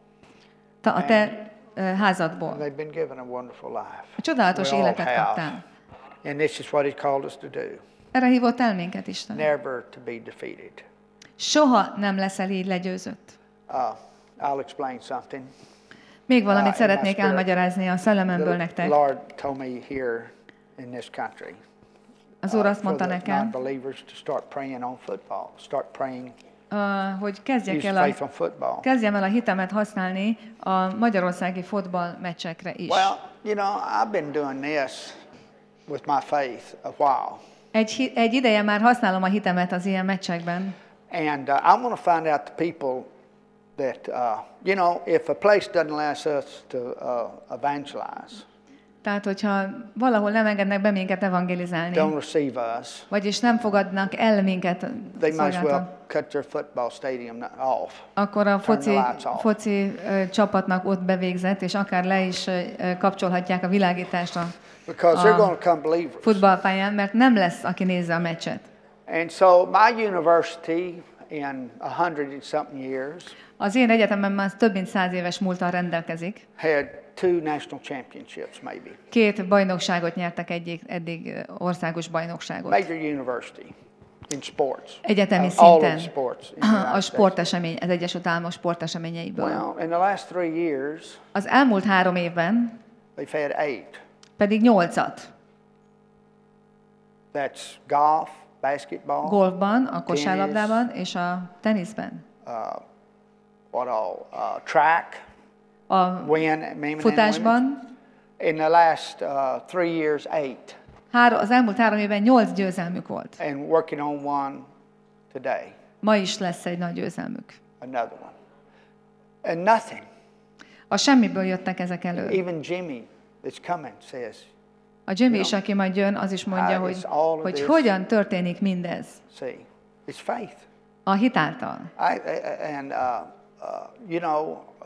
ta, a te uh, házadból. They've been given a wonderful life. Csodálatos We all életet have. kaptál. And this is what He called us to do. Erre hívott el minket Isten. Never to be defeated. Soha nem leszel így legyőzött. Uh, I'll explain something. Még valamit Uh, in szeretnék my spirit, elmagyarázni a szellememből The nektek. Lord told me here in this country. Az Úr azt for mondta the nekem, non-believers to start praying on football. Start praying, uh, hogy kezdjek use el a, faith on football. kezdjem el a hitemet használni a magyarországi fotball meccsekre is. Well, you know, I've been doing this with my faith a while. Egy, hi- egy ideje már használom a hitemet az ilyen meccsekben. And uh, I want to find out the people that, uh, you know, if a place doesn't allow us to uh, evangelize, Tehát, hogyha valahol nem engednek be minket don't evangelizálni, receive us, vagyis nem fogadnak el minket they might as well szolgáltan, cut their football stadium off. akkor a Turn the foci, lights off. foci ö, csapatnak ott bevégzett, és akár le is ö, kapcsolhatják a világítást a Because they're Ah. going to come believers. futballpályán, mert nem lesz, aki nézze a meccset. And so my university in a hundred and something years Az én egyetemem már több mint száz éves múlttal rendelkezik. had two national championships, maybe. Két bajnokságot nyertek egyik, eddig ö, országos bajnokságot. Major university in sports. Egyetemi Uh, all of szinten. the sports in the United A States. sportesemény, az Egyesült Államok sporteseményeiből. Well, in the last three years, Az elmúlt három évben they've had eight. pedig nyolcat. That's golf, basketball, Golfban, a kosárlabdában és a teniszben. uh, what all? Uh, track, A win, men and women. futásban In the last uh, three years, eight, három, az elmúlt három évben nyolc győzelmük volt. and working on one today, Ma is lesz egy nagy győzelmük. another one, and nothing. A semmiből jöttek ezek elő. Even Jimmy, that's coming, says, A Jimmy is, aki majd jön, az is mondja, hogy, hogy hogyan történik mindez. "See, it's faith." A hitáltal. I, I- and uh, uh, you know, uh,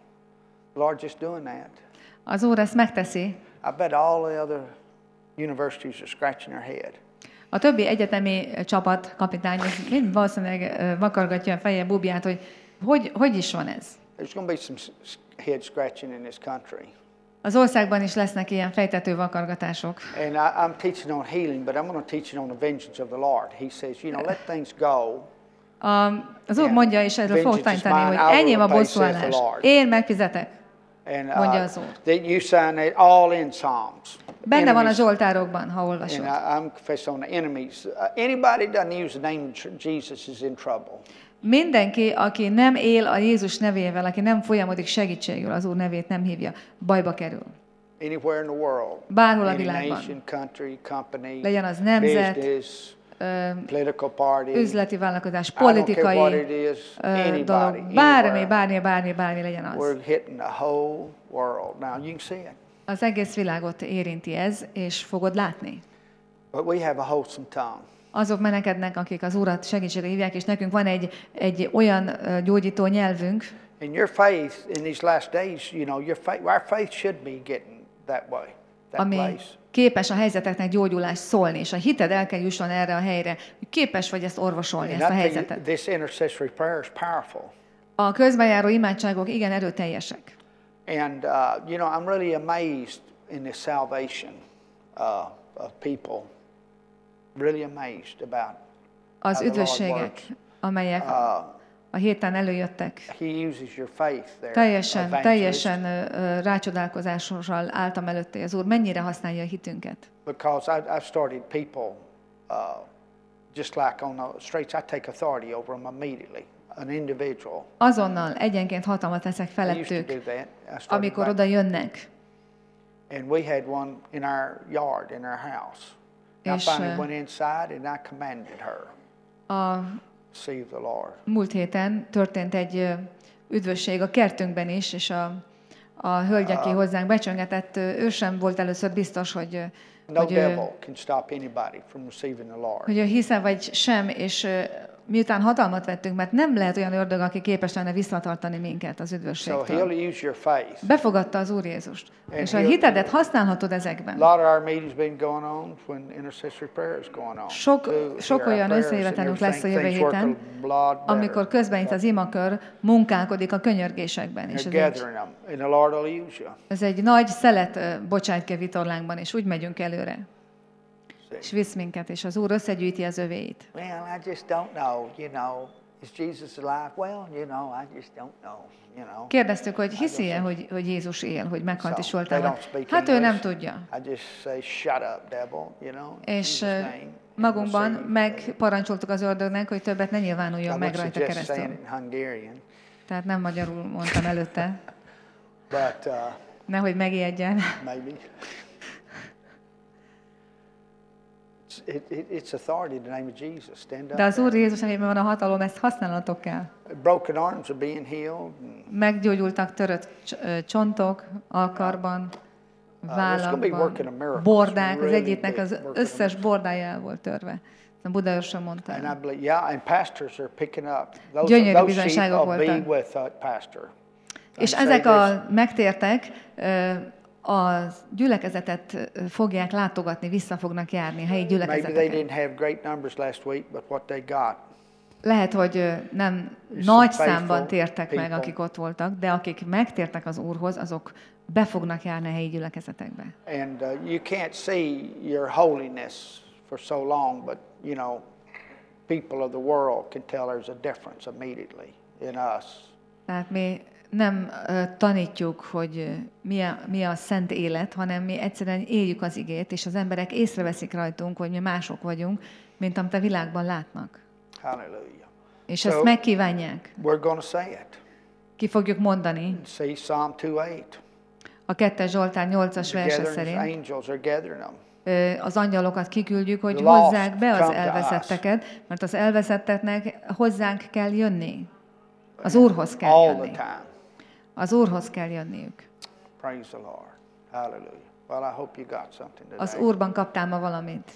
Lord just doing that. Az Úr ezt megteszi. I bet all the other universities are scratching their head. A többi egyetemi csapat kapitány az mind valószínűleg ö, vakargatja a feje bubját, hogy hogy, hogy is van ez. There's going to be some s- s- head scratching in this country. Az országban is lesznek ilyen fejtető vakargatások. And I, I'm teaching on healing, but I'm going to teach you on the vengeance of the Lord. He says, you know, let things go. A, az Úr Yeah. mondja, és erről fogok Vengeance is tanítani, mine, hogy I will enyém a repay, saith the bosszúállás. Lord. Én megfizetek. And Mondja uh, az Úr. that you sign that all in Psalms. Benne van a Enemies- Zsoltárokban, ha And olvasod. I, I'm confessing on the enemies. Uh, anybody doesn't use the name of tr- Jesus is in trouble. Mindenki, aki nem él a Jézus nevével, aki nem folyamodik segítségül, az Úr nevét nem hívja, bajba kerül. Anywhere in the world. Bárhol a Any világban. nation, country, company, Legyen az nemzet, business, ö, political party. üzleti vállalkozás, I don't care what politikai it is, ö, anybody, dolog, bármi, anywhere. bármi, bármi, bármi legyen az. We're hitting the whole world. Now you can see it. Az egész világot érinti ez, és fogod látni. But we have a wholesome tongue. Azok menekednek, akik az Urat segítségre hívják, és nekünk van egy, egy olyan ö, gyógyító nyelvünk, And your faith in these last days, you know, your faith, our faith should be getting that way, that ami place. képes a helyzeteknek gyógyulást szólni, és a hited el kell jusson erre a helyre, hogy képes vagy ezt orvosolni, And ezt a I tell you, helyzetet. this intercessory prayer is powerful. A közbenjáró imádságok igen erőteljesek. And, uh, you know, I'm really amazed in this salvation uh, of people. Really amazed about Az how the Lord üdvösségek, works. amelyek Uh, a héten előjöttek, he uses your faith there. teljesen, evangelist. teljesen ö, ö, rácsodálkozással álltam előtte, az Úr mennyire használja a hitünket. Because I, I've started people, uh, just like on the streets, I take authority over them immediately, an individual. Azonnal egyenként hatalmat veszek I used to felettük, do that. I started amikor back- oda jönnek. And we had one in our yard, in our house. I És, finally uh, went inside and I commanded her, A receive the Lord. múlt héten történt egy ö, üdvösség a kertünkben is, és a, a hölgy, aki hozzánk becsöngetett, ö, ő sem volt először biztos, hogy, ö, No hogy, ő, devil can stop anybody from receiving the Lord. hogy ő hisze vagy sem, és ö, miután hatalmat vettünk, mert nem lehet olyan ördög, aki képes lenne visszatartani minket az So üdvösségtől. he'll use your faith. Befogadta az Úr Jézust. And És a he'll- hitedet használhatod ezekben. A lot of our meetings been going on when intercessory prayer is going on. Sok, To sok hear our olyan prayers and összejövetelünk lesz a everything, jövő things work héten, a lot better. amikor közben itt az imakör munkálkodik a könyörgésekben. És They're ez egy, gathering them, and the Lord will use you. ez egy nagy szelet ö, bocsájt ki a vitorlánkban, és úgy megyünk előre. See. És visz minket, és az Úr összegyűjti az övéit. Well, I just don't know, you know. Is Jesus alive? Well, you know, I just don't know, you know. Kérdeztük, hogy hiszi-e, hogy, hogy Jézus él, hogy meghalt és So, volt they el. don't speak Hát ő nem English. tudja. I just say, shut up, devil, you know. in És Jesus' ö, name, and magunkban receive. megparancsoltuk az ördögnek, hogy többet ne nyilvánuljon I meg would rajta suggest saying keresztül. it in Hungarian, Tehát nem magyarul mondtam előtte, but uh, nehogy megijedjen. maybe. It's, it, it, it's authority in the name of Jesus. Stand up. De az there. Úr Jézus nevében van a hatalom, ezt használnatok kell. Broken arms are being healed. And, Meggyógyultak törött cs- ö, csontok, alkarban, there's gonna be working a vállakban, miracle. bordák, az Really egyiknek big az working a összes miracle. bordája el volt törve. A Budaörsön mondta And I el. believe, yeah, and pastors are picking up. Those, Gyönyörű those sheep bizonyságok will be voltak. with that pastor. És And ezek say a megtértek ö, a gyülekezetet ö, fogják látogatni, vissza fognak járni, a helyi this, maybe they gyülekezeteket. didn't have great numbers last week, but what they got. Lehet, hogy ö, nem There's nagy some számban faithful tértek meg, people. akik ott voltak, de akik megtértek az Úrhoz, azok be fognak járni a helyi gyülekezetekbe. And uh, you can't see your holiness for so long, but you know, people of the world can tell there's a difference immediately in us. Tehát mi nem ö, tanítjuk, hogy ö, mi a, mi a szent élet, hanem mi egyszerűen éljük az igét, és az emberek észreveszik rajtunk, hogy mi mások vagyunk, mint amit a világban látnak. Hallelujah. És So- ezt megkívánják. We're going to say it. Ki fogjuk mondani. See Psalm two eight. A kettes Zsoltár nyolcas The verse gathering, szerint angels are gathering them. ö, az angyalokat kiküldjük, hogy The lost hozzák be az come to elveszetteket, mert az elveszetteknek hozzánk kell jönni. Az Úrhoz kell All the jönni. time. Az Úrhoz kell jönniük. Praise the Lord. Hallelujah. Well, I hope you got something Az today. Úrban kaptál ma valamit.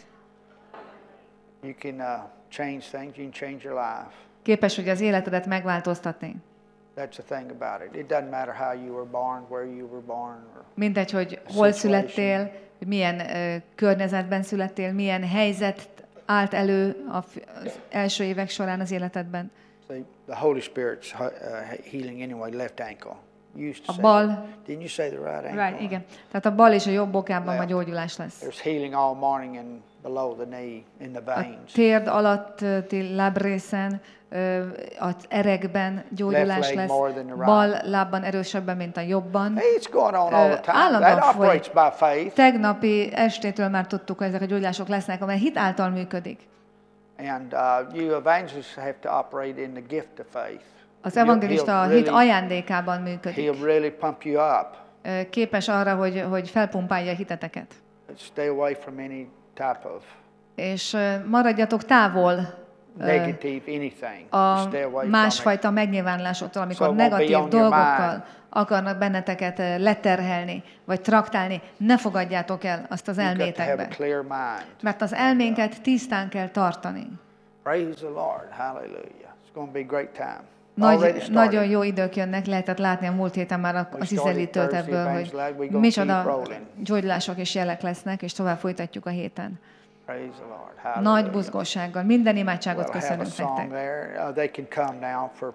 You can uh, change things. You can change your life. Képes, hogy az életedet megváltoztatni. That's the thing about it. It doesn't matter how you were born, where you were born. Or, Mindegy, hogy hol Situation. születtél, hogy milyen ö, környezetben születtél, milyen helyzet állt elő a f- az első évek során az életedben. see, the Holy Spirit's uh, healing anyway, left ankle. You used to A say bal- that. Didn't you say the right ankle? Right, igen. Tehát a bal és a jobb bokában ma Left. gyógyulás lesz. There's healing all morning and below the knee, in the A veins. térd alatti lábrészen, ö, az erekben gyógyulás leg lesz. more than the right. Bal lábban erősebben, mint a jobban. Hey, it's going on all the time. állandóan That folyik. operates by faith. Tegnapi estétől már tudtuk, hogy ezek a gyógyulások lesznek, amely hit által működik. And uh, you evangelists have to operate in the gift of faith. Az He'll- evangélista he'll a hit really- ajándékában működik. He'll really pump you up. Ö, Képes arra, hogy, hogy felpumpálja a hiteteket. Stay away from any type of És ö, maradjatok távol ö, negative anything. a Stay away from it. másfajta megnyilvánulásoktól, amikor So it won't be negatív on your dolgokkal mind. akarnak benneteket ö, leterhelni, vagy traktálni. Ne fogadjátok el azt az You've got to have a elmétekbe. clear mind. Mert az elménket tisztán kell tartani. Praise the Lord. Hallelujah. It's going to be a great time. Nagy, Already started. nagyon jó idők jönnek, lehetett látni a múlt héten már a- We az started ízelítőt Thursday, ebből, hogy Evangelist. We're gonna micsoda keep rolling. gyógyulások és jelek lesznek, és tovább folytatjuk a héten. Praise the Lord. Nagy Hallelujah. buzgósággal. Minden imádságot We'll have a köszönünk song nektek. there. Uh, they can come now for